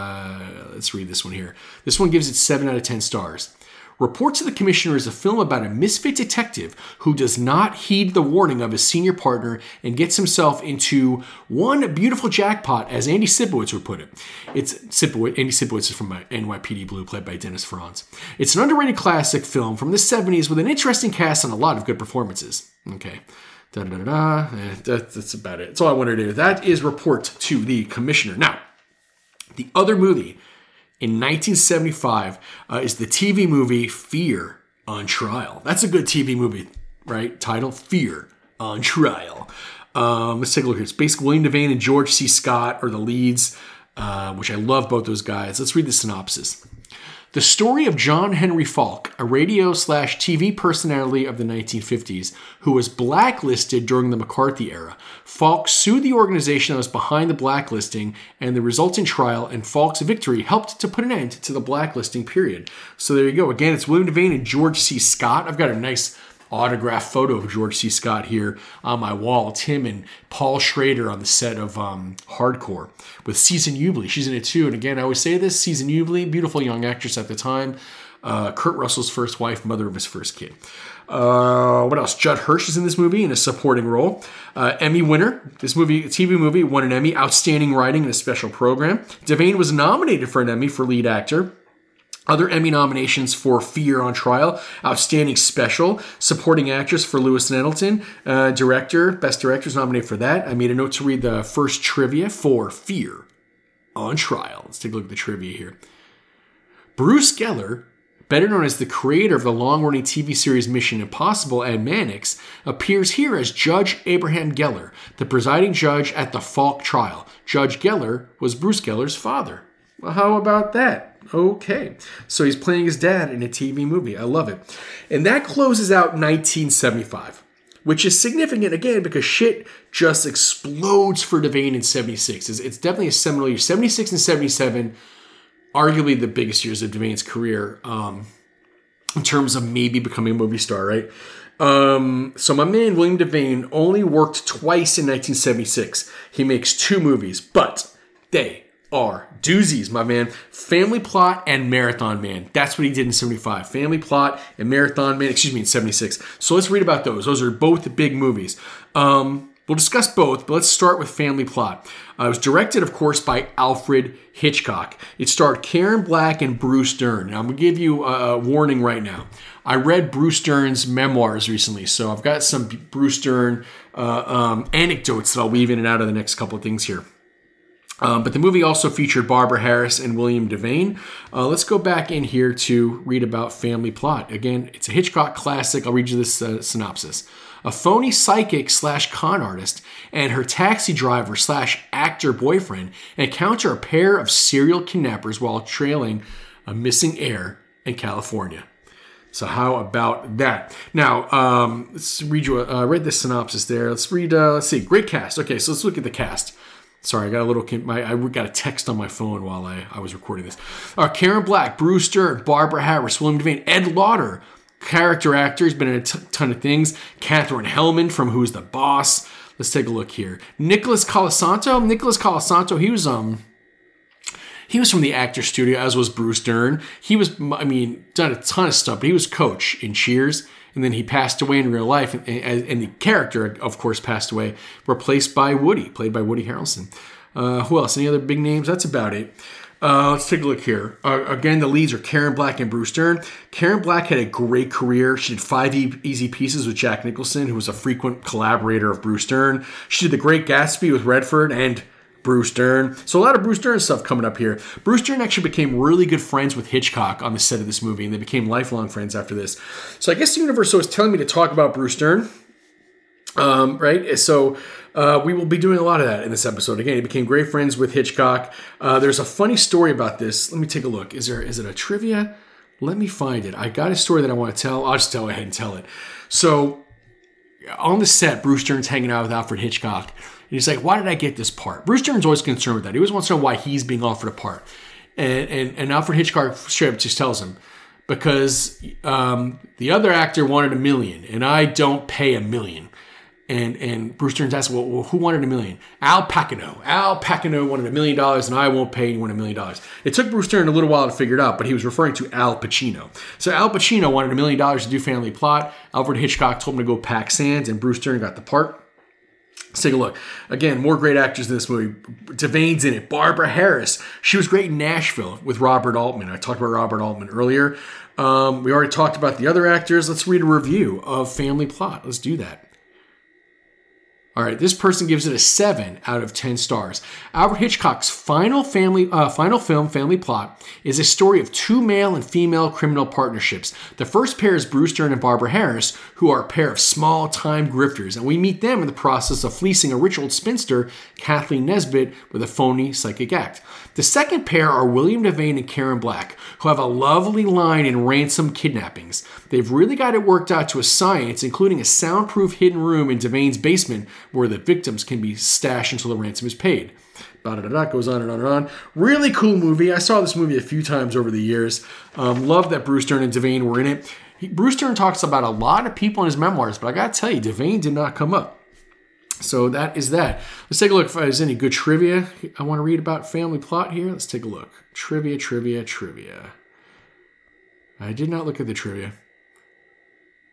Uh, let's read this one here. This one gives it seven out of ten stars. Report to the Commissioner is a film about a misfit detective who does not heed the warning of his senior partner and gets himself into one beautiful jackpot, as Andy Sipowicz would put it. It's Sipowicz, Andy Sipowicz is from N Y P D Blue, played by Dennis Franz. It's an underrated classic film from the seventies with an interesting cast and a lot of good performances. Okay. Da da da da. Eh, that, that's about it. That's all I wanted to do. That is Report to the Commissioner. Now, the other movie in nineteen seventy-five uh, is the T V movie Fear on Trial. That's a good T V movie, right? Title, Fear on Trial. Um, let's take a look here. It's basically William Devane and George C. Scott are the leads, uh, which I love both those guys. Let's read the synopsis. The story of John Henry Falk, a radio slash T V personality of the nineteen fifties, who was blacklisted during the McCarthy era. Falk sued the organization that was behind the blacklisting, and the resulting trial and Falk's victory helped to put an end to the blacklisting period. So there you go. Again, it's William Devane and George C. Scott. I've got a nice autographed photo of George C. Scott here on my wall. It's him and Paul Schrader on the set of um, Hardcore with Susan Ubley. She's in it too. And again, I always say this, Susan Ubley, beautiful young actress at the time. Uh, Kurt Russell's first wife, mother of his first kid. Uh, what else? Judd Hirsch is in this movie in a supporting role. Uh, Emmy winner. This movie, T V movie, won an Emmy. Outstanding writing in a special program. Devane was nominated for an Emmy for lead actor. Other Emmy nominations for Fear on Trial: Outstanding Special, Supporting Actress for Lewis Nettleton, uh, Director, Best Director is nominated for that. I made a note to read the first trivia for Fear on Trial. Let's take a look at the trivia here. Bruce Geller, better known as the creator of the long-running T V series Mission Impossible and Mannix, appears here as Judge Abraham Geller, the presiding judge at the Falk trial. Judge Geller was Bruce Geller's father. Well, how about that? Okay. So he's playing his dad in a T V movie. I love it. And that closes out nineteen seventy-five, which is significant, again, because shit just explodes for Devane in seventy-six. It's, it's definitely a seminal year. seventy-six and seventy-seven, arguably the biggest years of Devane's career um, in terms of maybe becoming a movie star, right? Um, so my man, William Devane, only worked twice in nineteen seventy-six. He makes two movies, but they are doozies, my man. Family Plot and Marathon Man. That's what he did in seventy-five. Family Plot and Marathon Man, excuse me, in seventy-six. So let's read about those. Those are both big movies. Um, we'll discuss both, but let's start with Family Plot. Uh, it was directed, of course, by Alfred Hitchcock. It starred Karen Black and Bruce Dern. Now, I'm going to give you a, a warning right now. I read Bruce Dern's memoirs recently, so I've got some Bruce Dern uh, um, anecdotes that I'll weave in and out of the next couple of things here. Um, but the movie also featured Barbara Harris and William Devane. Uh, let's go back in here to read about Family Plot. Again, it's a Hitchcock classic. I'll read you this uh, synopsis. A phony psychic slash con artist and her taxi driver slash actor boyfriend encounter a pair of serial kidnappers while trailing a missing heir in California. So how about that? Now, um, let's read you. I uh, read the synopsis there. Let's read. Uh, let's see. Great cast. Okay, so let's look at the cast. Sorry, I got a little. My, I got a text on my phone while I, I was recording this. Uh, Karen Black, Bruce Dern, Barbara Harris, William Devane, Ed Lauder, character actor. He's been in a t- ton of things. Katherine Hellman from Who's the Boss. Let's take a look here. Nicholas Colasanto. Nicholas Colasanto. He was um. He was from the Actor Studio, as was Bruce Dern. He was, I mean, done a ton of stuff, but he was Coach in Cheers. And then he passed away in real life. And, and the character, of course, passed away, replaced by Woody, played by Woody Harrelson. Uh, who else? Any other big names? That's about it. Uh, let's take a look here. Uh, again, the leads are Karen Black and Bruce Dern. Karen Black had a great career. She did Five Easy Pieces with Jack Nicholson, who was a frequent collaborator of Bruce Dern. She did The Great Gatsby with Redford and Bruce Dern. So a lot of Bruce Dern stuff coming up here. Bruce Dern actually became really good friends with Hitchcock on the set of this movie, and they became lifelong friends after this. So I guess the universe was telling me to talk about Bruce Dern, um, right? So uh, we will be doing a lot of that in this episode. Again, he became great friends with Hitchcock. Uh, there's a funny story about this. Let me take a look. Is there? Is it a trivia? Let me find it. I got a story that I want to tell. I'll just go ahead and tell it. So on the set, Bruce Dern's hanging out with Alfred Hitchcock. And he's like, why did I get this part? Bruce Dern's always concerned with that. He always wants to know why he's being offered a part. And and, and Alfred Hitchcock straight up just tells him, because um, the other actor wanted a million, and I don't pay a million. And and Bruce Dern's asking, well, well, who wanted a million? Al Pacino. Al Pacino wanted a million dollars, and I won't pay anyone a million dollars. It took Bruce Dern a little while to figure it out, but he was referring to Al Pacino. So Al Pacino wanted a million dollars to do Family Plot. Alfred Hitchcock told him to go pack sand, and Bruce Dern got the part. Let's take a look. Again, more great actors in this movie. Devane's in it. Barbara Harris. She was great in Nashville with Robert Altman. I talked about Robert Altman earlier. Um, we already talked about the other actors. Let's read a review of Family Plot. Let's do that. All right, this person gives it a seven out of ten stars. Alfred Hitchcock's final family, uh, final film, Family Plot, is a story of two male and female criminal partnerships. The first pair is Bruce Dern and Barbara Harris, who are a pair of small-time grifters, and we meet them in the process of fleecing a rich old spinster, Kathleen Nesbitt, with a phony psychic act. The second pair are William Devane and Karen Black, who have a lovely line in Ransom Kidnappings. They've really got it worked out to a science, including a soundproof hidden room in Devane's basement where the victims can be stashed until the ransom is paid. Da-da-da-da, goes on and on and on. Really cool movie. I saw this movie a few times over the years. Um, love that Bruce Dern and Devane were in it. He, Bruce Dern talks about a lot of people in his memoirs, but I gotta tell you, Devane did not come up. So that is that. Let's take a look if there's any good trivia I want to read about Family Plot here. Let's take a look. Trivia, trivia, trivia. I did not look at the trivia.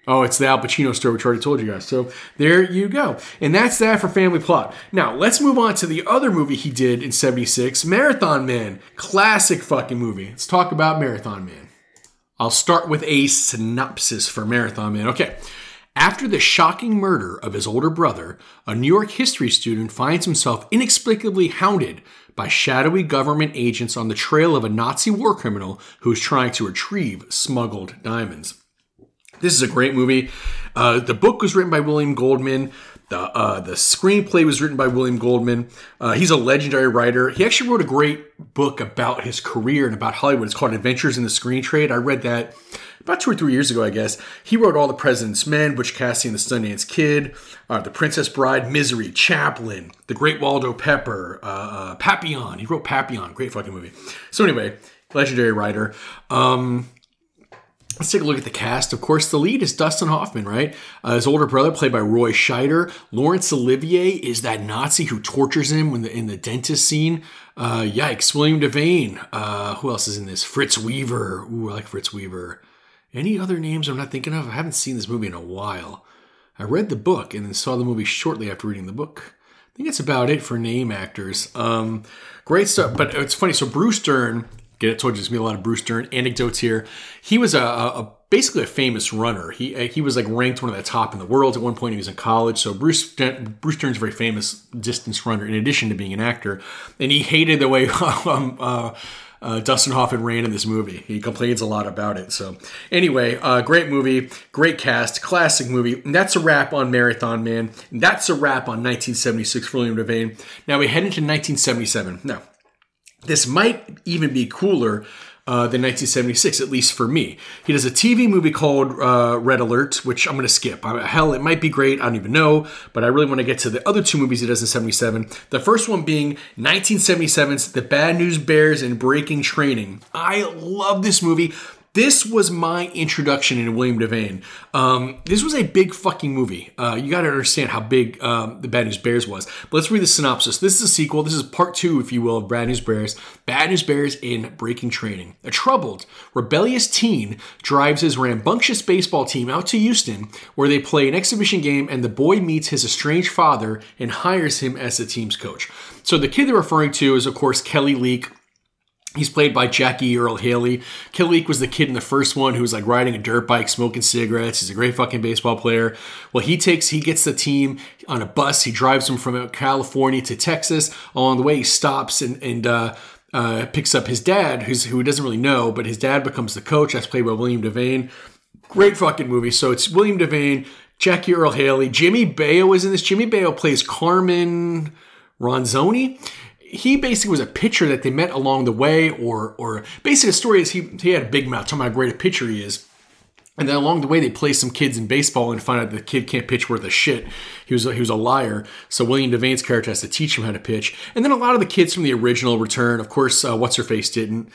Oh, it's the Al Pacino story, which I already told you guys. So there you go. And that's that for Family Plot. Now, let's move on to the other movie he did in seventy-six, Marathon Man. Classic fucking movie. Let's talk about Marathon Man. I'll start with a synopsis for Marathon Man. Okay. After the shocking murder of his older brother, a New York history student finds himself inexplicably hounded by shadowy government agents on the trail of a Nazi war criminal who is trying to retrieve smuggled diamonds. This is a great movie. Uh, the book was written by William Goldman. The uh, the screenplay was written by William Goldman. Uh, he's a legendary writer. He actually wrote a great book about his career and about Hollywood. It's called Adventures in the Screen Trade. I read that about two or three years ago, I guess. He wrote All the President's Men, Butch Cassidy and the Sundance Kid, uh, The Princess Bride, Misery, Chaplin, The Great Waldo Pepper, uh, uh, Papillon. He wrote Papillon. Great fucking movie. So anyway, legendary writer. Um... Let's take a look at the cast. Of course, the lead is Dustin Hoffman, right? Uh, his older brother, played by Roy Scheider. Laurence Olivier is that Nazi who tortures him when the, in the dentist scene. Uh, yikes. William Devane. Uh, who else is in this? Fritz Weaver. Ooh, I like Fritz Weaver. Any other names I'm not thinking of? I haven't seen this movie in a while. I read the book and then saw the movie shortly after reading the book. I think that's about it for name actors. Um, great stuff. But it's funny. So Bruce Dern... Get it? Told you there's gonna be a lot of Bruce Dern anecdotes here. He was a, a basically a famous runner. He he was like ranked one of the top in the world at one point. He was in college. So Bruce Bruce Dern's a very famous distance runner in addition to being an actor. And he hated the way um, uh, uh, Dustin Hoffman ran in this movie. He complains a lot about it. So anyway, uh, great movie, great cast, classic movie. And that's a wrap on Marathon Man. And that's a wrap on nineteen seventy-six for William Devane. Now we head into nineteen seventy-seven. Now, this might even be cooler uh, than nineteen seventy-six, at least for me. He does a T V movie called uh, Red Alert, which I'm going to skip. I, hell, it might be great. I don't even know. But I really want to get to the other two movies he does in seventy-seven. The first one being nineteen seventy-seven's The Bad News Bears and Breaking Training. I love this movie. This was my introduction into William Devane. Um, this was a big fucking movie. Uh, you got to understand how big um, The Bad News Bears was. But let's read the synopsis. This is a sequel. This is part two, if you will, of Bad News Bears. Bad News Bears in Breaking Training. A troubled, rebellious teen drives his rambunctious baseball team out to Houston, where they play an exhibition game, and the boy meets his estranged father and hires him as the team's coach. So the kid they're referring to is, of course, Kelly Leak. He's played by Jackie Earl Haley. Kelly Leak was the kid in the first one who was like riding a dirt bike, smoking cigarettes. He's a great fucking baseball player. Well, he takes, he gets the team on a bus. He drives them from California to Texas. Along the way, he stops and, and uh, uh, picks up his dad, who's, who doesn't really know, but his dad becomes the coach. That's played by William Devane. Great fucking movie. So it's William Devane, Jackie Earl Haley. Jimmy Baio is in this. Jimmy Baio plays Carmen Ronzoni. He basically was a pitcher that they met along the way, or or basically the story is he he had a big mouth, talking about how great a pitcher he is. And then along the way, they play some kids in baseball and find out the kid can't pitch worth a shit. He was a, he was a liar. So William Devane's character has to teach him how to pitch. And then a lot of the kids from the original return. Of course, uh, What's-Her-Face didn't.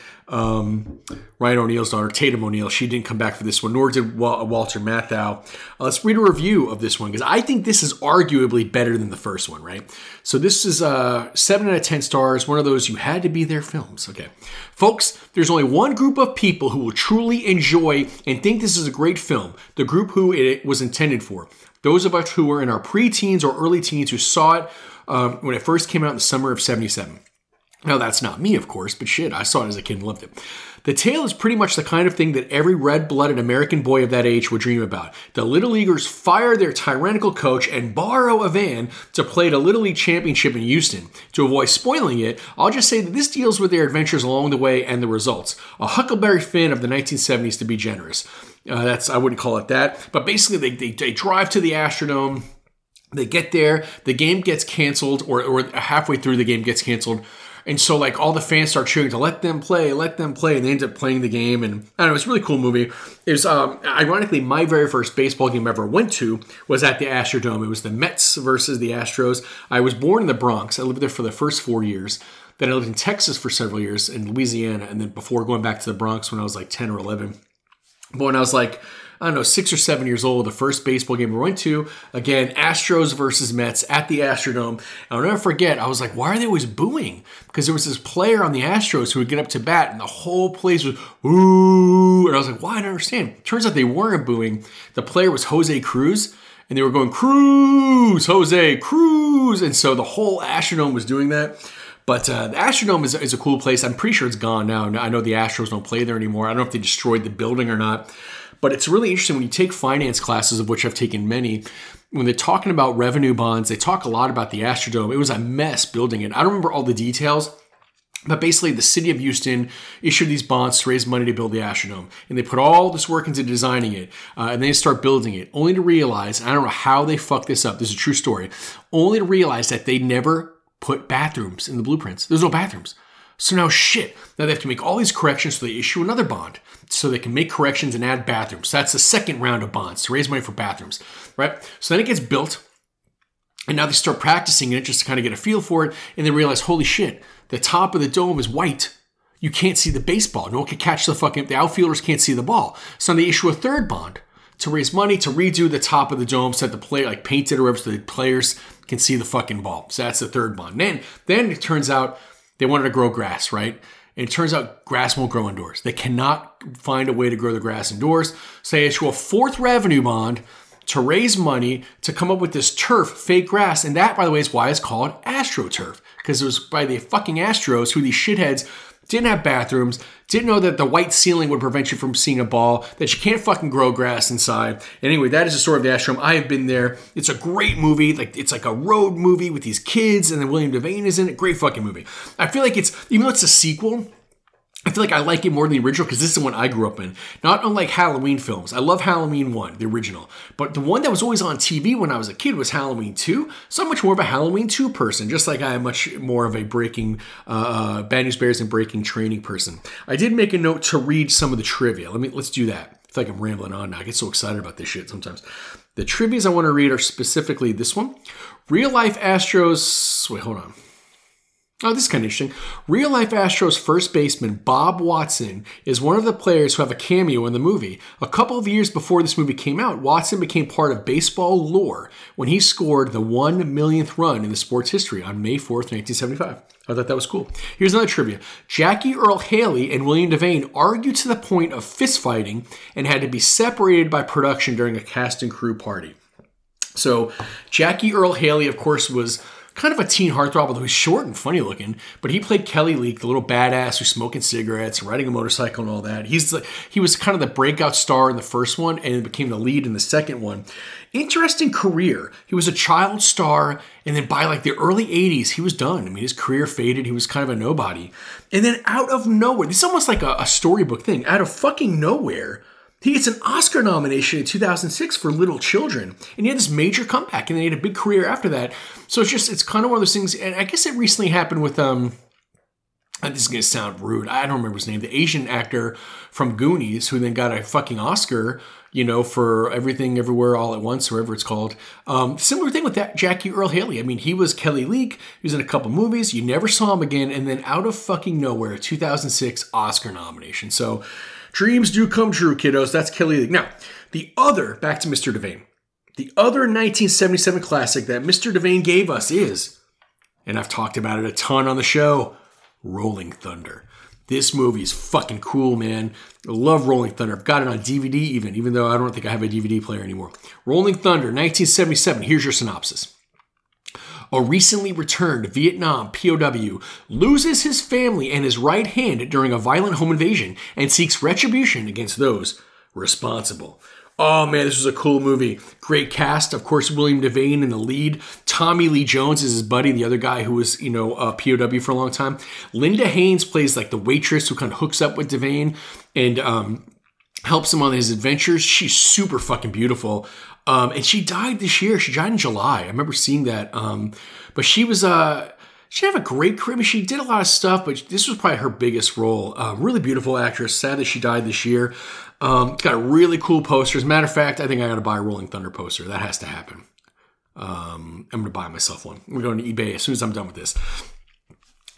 Um, Ryan O'Neal's daughter, Tatum O'Neal, she didn't come back for this one, nor did Wal- Walter Matthau. Uh, let's read a review of this one, because I think this is arguably better than the first one, right? So this is uh, seven out of ten stars, one of those you had to be there films. Okay. Folks, there's only one group of people who will truly enjoy and think this is a great film, the group who it was intended for. Those of us who were in our pre-teens or early teens who saw it um, when it first came out in the summer of seventy-seven. Now, that's not me, of course, but shit, I saw it as a kid and loved it. The tale is pretty much the kind of thing that every red-blooded American boy of that age would dream about. The Little Leaguers fire their tyrannical coach and borrow a van to play the Little League Championship in Houston. To avoid spoiling it, I'll just say that this deals with their adventures along the way and the results. A Huckleberry Finn of the nineteen seventies, to be generous. Uh, that's I wouldn't call it that. But basically, they, they, they drive to the Astrodome. They get there. The game gets canceled, or, or halfway through the game gets canceled. And so, like, all the fans start cheering to let them play, let them play. And they end up playing the game. And I don't know, it's a really cool movie. It was, um, ironically, my very first baseball game I ever went to was at the Astrodome. It was the Mets versus the Astros. I was born in the Bronx. I lived there for the first four years. Then I lived in Texas for several years, in Louisiana. And then before going back to the Bronx when I was like ten or eleven. But when I was like I don't know, six or seven years old, the first baseball game we went to. Again, Astros versus Mets at the Astrodome. And I'll never forget, I was like, why are they always booing? Because there was this player on the Astros who would get up to bat and the whole place was, ooh. And I was like, why? I don't understand. Turns out they weren't booing. The player was Jose Cruz. And they were going, Cruz, Jose, Cruz. And so the whole Astrodome was doing that. But uh, the Astrodome is, is a cool place. I'm pretty sure it's gone now. I know the Astros don't play there anymore. I don't know if they destroyed the building or not. But it's really interesting when you take finance classes, of which I've taken many. When they're talking about revenue bonds, they talk a lot about the Astrodome. It was a mess building it. I don't remember all the details. But basically, the city of Houston issued these bonds to raise money to build the Astrodome. And they put all this work into designing it. Uh, and they start building it, only to realize, I don't know how they fucked this up. This is a true story. Only to realize that they never put bathrooms in the blueprints. There's no bathrooms. So now shit. Now they have to make all these corrections, so they issue another bond. So they can make corrections and add bathrooms. So that's the second round of bonds to raise money for bathrooms, right? So then it gets built. And now they start practicing it just to kind of get a feel for it. And they realize, holy shit, the top of the dome is white. You can't see the baseball. No one can catch the fucking, the outfielders can't see the ball. So they issue a third bond to raise money to redo the top of the dome so that the player, like paint it or whatever, so the players can see the fucking ball. So that's the third bond. Then, then it turns out they wanted to grow grass, right? And it turns out grass won't grow indoors. They cannot find a way to grow the grass indoors. So they issue a fourth revenue bond to raise money to come up with this turf, fake grass. And that, by the way, is why it's called AstroTurf. Because it was by the fucking Astros who these shitheads didn't have bathrooms, didn't know that the white ceiling would prevent you from seeing a ball, that you can't fucking grow grass inside. Anyway, that is the story of the Astrodome. I have been there. It's a great movie. Like it's like a road movie with these kids, and then William Devane is in it. Great fucking movie. I feel like it's, even though it's a sequel, I feel like I like it more than the original because this is the one I grew up in. Not unlike Halloween films. I love Halloween one, the original. But the one that was always on T V when I was a kid was Halloween two. So I'm much more of a Halloween two person, just like I am much more of a breaking, uh, Bad News Bears and breaking training person. I did make a note to read some of the trivia. Let me, let's do that. I feel like I'm rambling on now. I get so excited about this shit sometimes. The trivias I want to read are specifically this one. Real life Astros, wait, hold on. Oh, this is kind of interesting. Real-life Astros first baseman Bob Watson is one of the players who have a cameo in the movie. A couple of years before this movie came out, Watson became part of baseball lore when he scored the one millionth run in the sport's history on May fourth, nineteen seventy-five. I thought that was cool. Here's another trivia. Jackie Earle Haley and William Devane argued to the point of fistfighting and had to be separated by production during a cast and crew party. So Jackie Earle Haley, of course, was kind of a teen heartthrob, although he's short and funny looking. But he played Kelly Leak, the little badass who's smoking cigarettes, riding a motorcycle and all that. He's the, he was kind of the breakout star in the first one and became the lead in the second one. Interesting career. He was a child star, and then by like the early eighties, he was done. I mean, his career faded. He was kind of a nobody. And then out of nowhere, this is almost like a, a storybook thing. Out of fucking nowhere, he gets an Oscar nomination in two thousand six for Little Children. And he had this major comeback, and then he had a big career after that. So it's just, it's kind of one of those things. And I guess it recently happened with, um, this is going to sound rude. I don't remember his name. The Asian actor from Goonies, who then got a fucking Oscar, you know, for Everything Everywhere All at Once, whatever it's called. Um, similar thing with that Jackie Earle Haley. I mean, he was Kelly Leak. He was in a couple movies. You never saw him again. And then out of fucking nowhere, two thousand six Oscar nomination. So dreams do come true, kiddos. That's Kelly Leak. Now, the other, back to Mister Devane. The other nineteen seventy-seven classic that Mister Devane gave us is, and I've talked about it a ton on the show, Rolling Thunder. This movie is fucking cool, man. I love Rolling Thunder. I've got it on D V D even, even though I don't think I have a D V D player anymore. Rolling Thunder, nineteen seventy-seven. Here's your synopsis. A recently returned Vietnam P O W loses his family and his right hand during a violent home invasion and seeks retribution against those responsible. Oh man, this was a cool movie. Great cast. Of course, William Devane in the lead. Tommy Lee Jones is his buddy, the other guy who was, you know, a P O W for a long time. Linda Haynes plays like the waitress who kind of hooks up with Devane and um, helps him on his adventures. She's super fucking beautiful. Um, and she died this year. She died in July. I remember seeing that. Um, but she was, uh, she didn't have a great career. She did a lot of stuff, but this was probably her biggest role. Uh, really beautiful actress. Sad that she died this year. Um, got a really cool poster. As a matter of fact, I think I got to buy a Rolling Thunder poster. That has to happen. Um, I'm going to buy myself one. We're going to eBay as soon as I'm done with this.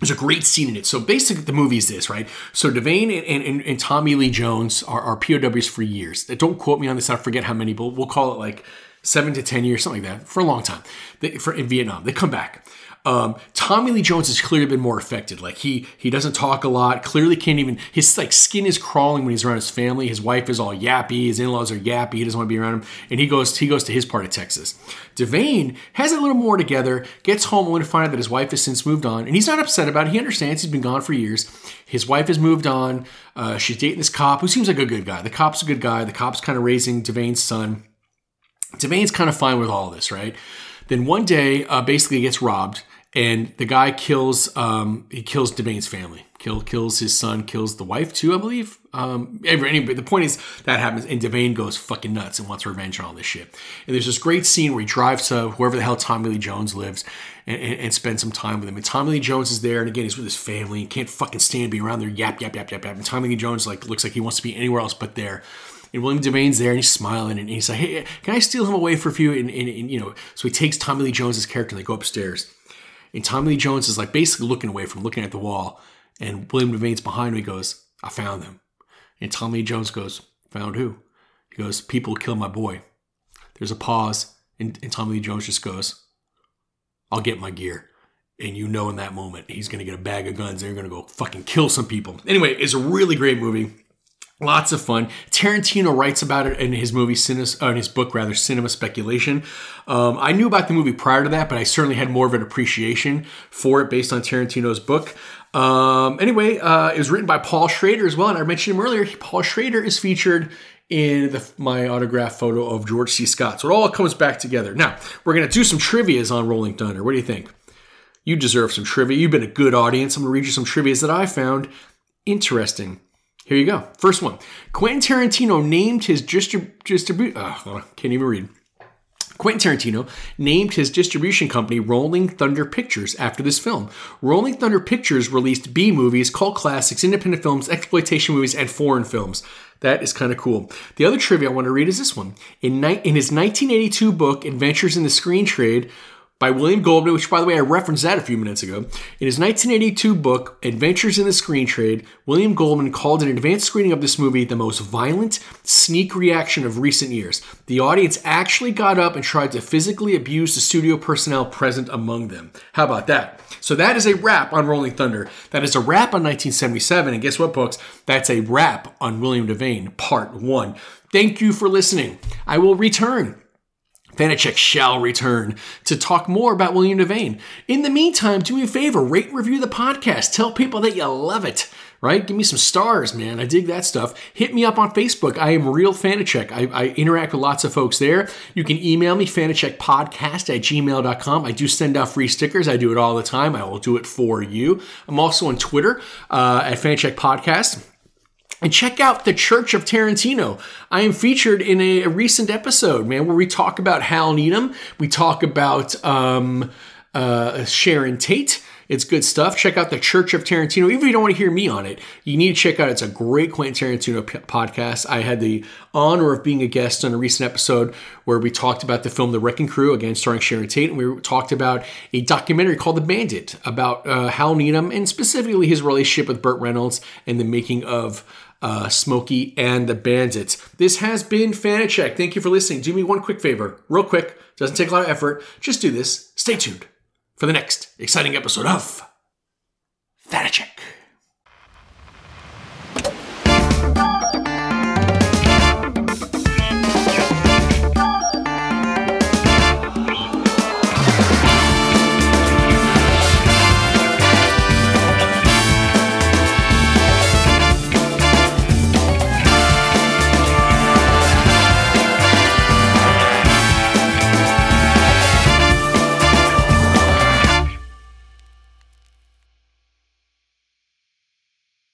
There's a great scene in it. So basically the movie is this, right? So Devane and, and, and Tommy Lee Jones are, are P O Ws for years. Don't quote me on this. I forget how many, but we'll call it like seven to ten years, something like that, for a long time. They, for in Vietnam, they come back. Um, Tommy Lee Jones has clearly been more affected. Like he he doesn't talk a lot. Clearly can't even. His like skin is crawling when he's around his family. His wife is all yappy. His in-laws are yappy. He doesn't want to be around him. And he goes he goes to his part of Texas. Devane has a little more together. Gets home only to find out that his wife has since moved on, and he's not upset about it. He understands. He's been gone for years. His wife has moved on. Uh, she's dating this cop who seems like a good guy. The cop's a good guy. The cop's kind of raising Devane's son. Devane's kind of fine with all this, right? Then one day, uh, basically he gets robbed. And the guy kills, um, he kills Devane's family. Kill, kills his son, kills the wife too, I believe. Um, anyway, the point is that happens, and Devane goes fucking nuts and wants revenge on all this shit. And there's this great scene where he drives to wherever the hell Tommy Lee Jones lives and, and, and spends some time with him. And Tommy Lee Jones is there, and again, he's with his family. He can't fucking stand being around there. Yap, yap, yap, yap, yap. And Tommy Lee Jones like looks like he wants to be anywhere else but there. And William Devane's there, and he's smiling, and he's like, "Hey, can I steal him away for a few?" And, and, and you know, so he takes Tommy Lee Jones' character, and they go upstairs. And Tommy Lee Jones is like basically looking away from looking at the wall. And William Devane's behind him. He goes, "I found them." And Tommy Lee Jones goes, "Found who?" He goes, "People killed my boy." There's a pause. And, and Tommy Lee Jones just goes, "I'll get my gear." And you know in that moment, he's going to get a bag of guns. They're going to go fucking kill some people. Anyway, it's a really great movie. Lots of fun. Tarantino writes about it in his movie, uh, in his book rather, Cinema Speculation. Um, I knew about the movie prior to that, but I certainly had more of an appreciation for it based on Tarantino's book. Um, anyway, uh, it was written by Paul Schrader as well, and I mentioned him earlier. Paul Schrader is featured in the, my autographed photo of George C. Scott. So it all comes back together. Now, we're going to do some trivias on Rolling Thunder. What do you think? You deserve some trivia. You've been a good audience. I'm going to read you some trivias that I found interesting. Here you go. First one. Quentin Tarantino named his distrib- distribu- uh, can't even read. Quentin Tarantino named his distribution company Rolling Thunder Pictures after this film. Rolling Thunder Pictures released B movies, cult classics, independent films, exploitation movies, and foreign films. That is kind of cool. The other trivia I want to read is this one. In, ni- in his nineteen eighty-two book, Adventures in the Screen Trade, by William Goldman, which, by the way, I referenced that a few minutes ago. In his nineteen eighty-two book, Adventures in the Screen Trade, William Goldman called an advanced screening of this movie the most violent, sneak reaction of recent years. The audience actually got up and tried to physically abuse the studio personnel present among them. How about that? So that is a wrap on Rolling Thunder. That is a wrap on nineteen seventy-seven. And guess what, folks? That's a wrap on William Devane, Part one. Thank you for listening. I will return. Vanacek shall return to talk more about William Devane. In the meantime, do me a favor, rate and review the podcast. Tell people that you love it, right? Give me some stars, man. I dig that stuff. Hit me up on Facebook. I am Real Vanacek. I, I interact with lots of folks there. You can email me, vanacekpodcast at gmail dot com. I do send out free stickers. I do it all the time. I will do it for you. I'm also on Twitter uh, at Vanacek Podcast. And check out The Church of Tarantino. I am featured in a, a recent episode, man, where we talk about Hal Needham. We talk about um, uh, Sharon Tate. It's good stuff. Check out The Church of Tarantino. Even if you don't want to hear me on it, you need to check out it. It's a great Quentin Tarantino p- podcast. I had the honor of being a guest on a recent episode where we talked about the film The Wrecking Crew, again starring Sharon Tate, and we talked about a documentary called The Bandit about uh, Hal Needham and specifically his relationship with Burt Reynolds and the making of Uh, Smokey and the Bandits. This has been Vanacek. Thank you for listening. Do me one quick favor, real quick. Doesn't take a lot of effort. Just do this. Stay tuned for the next exciting episode of Vanacek.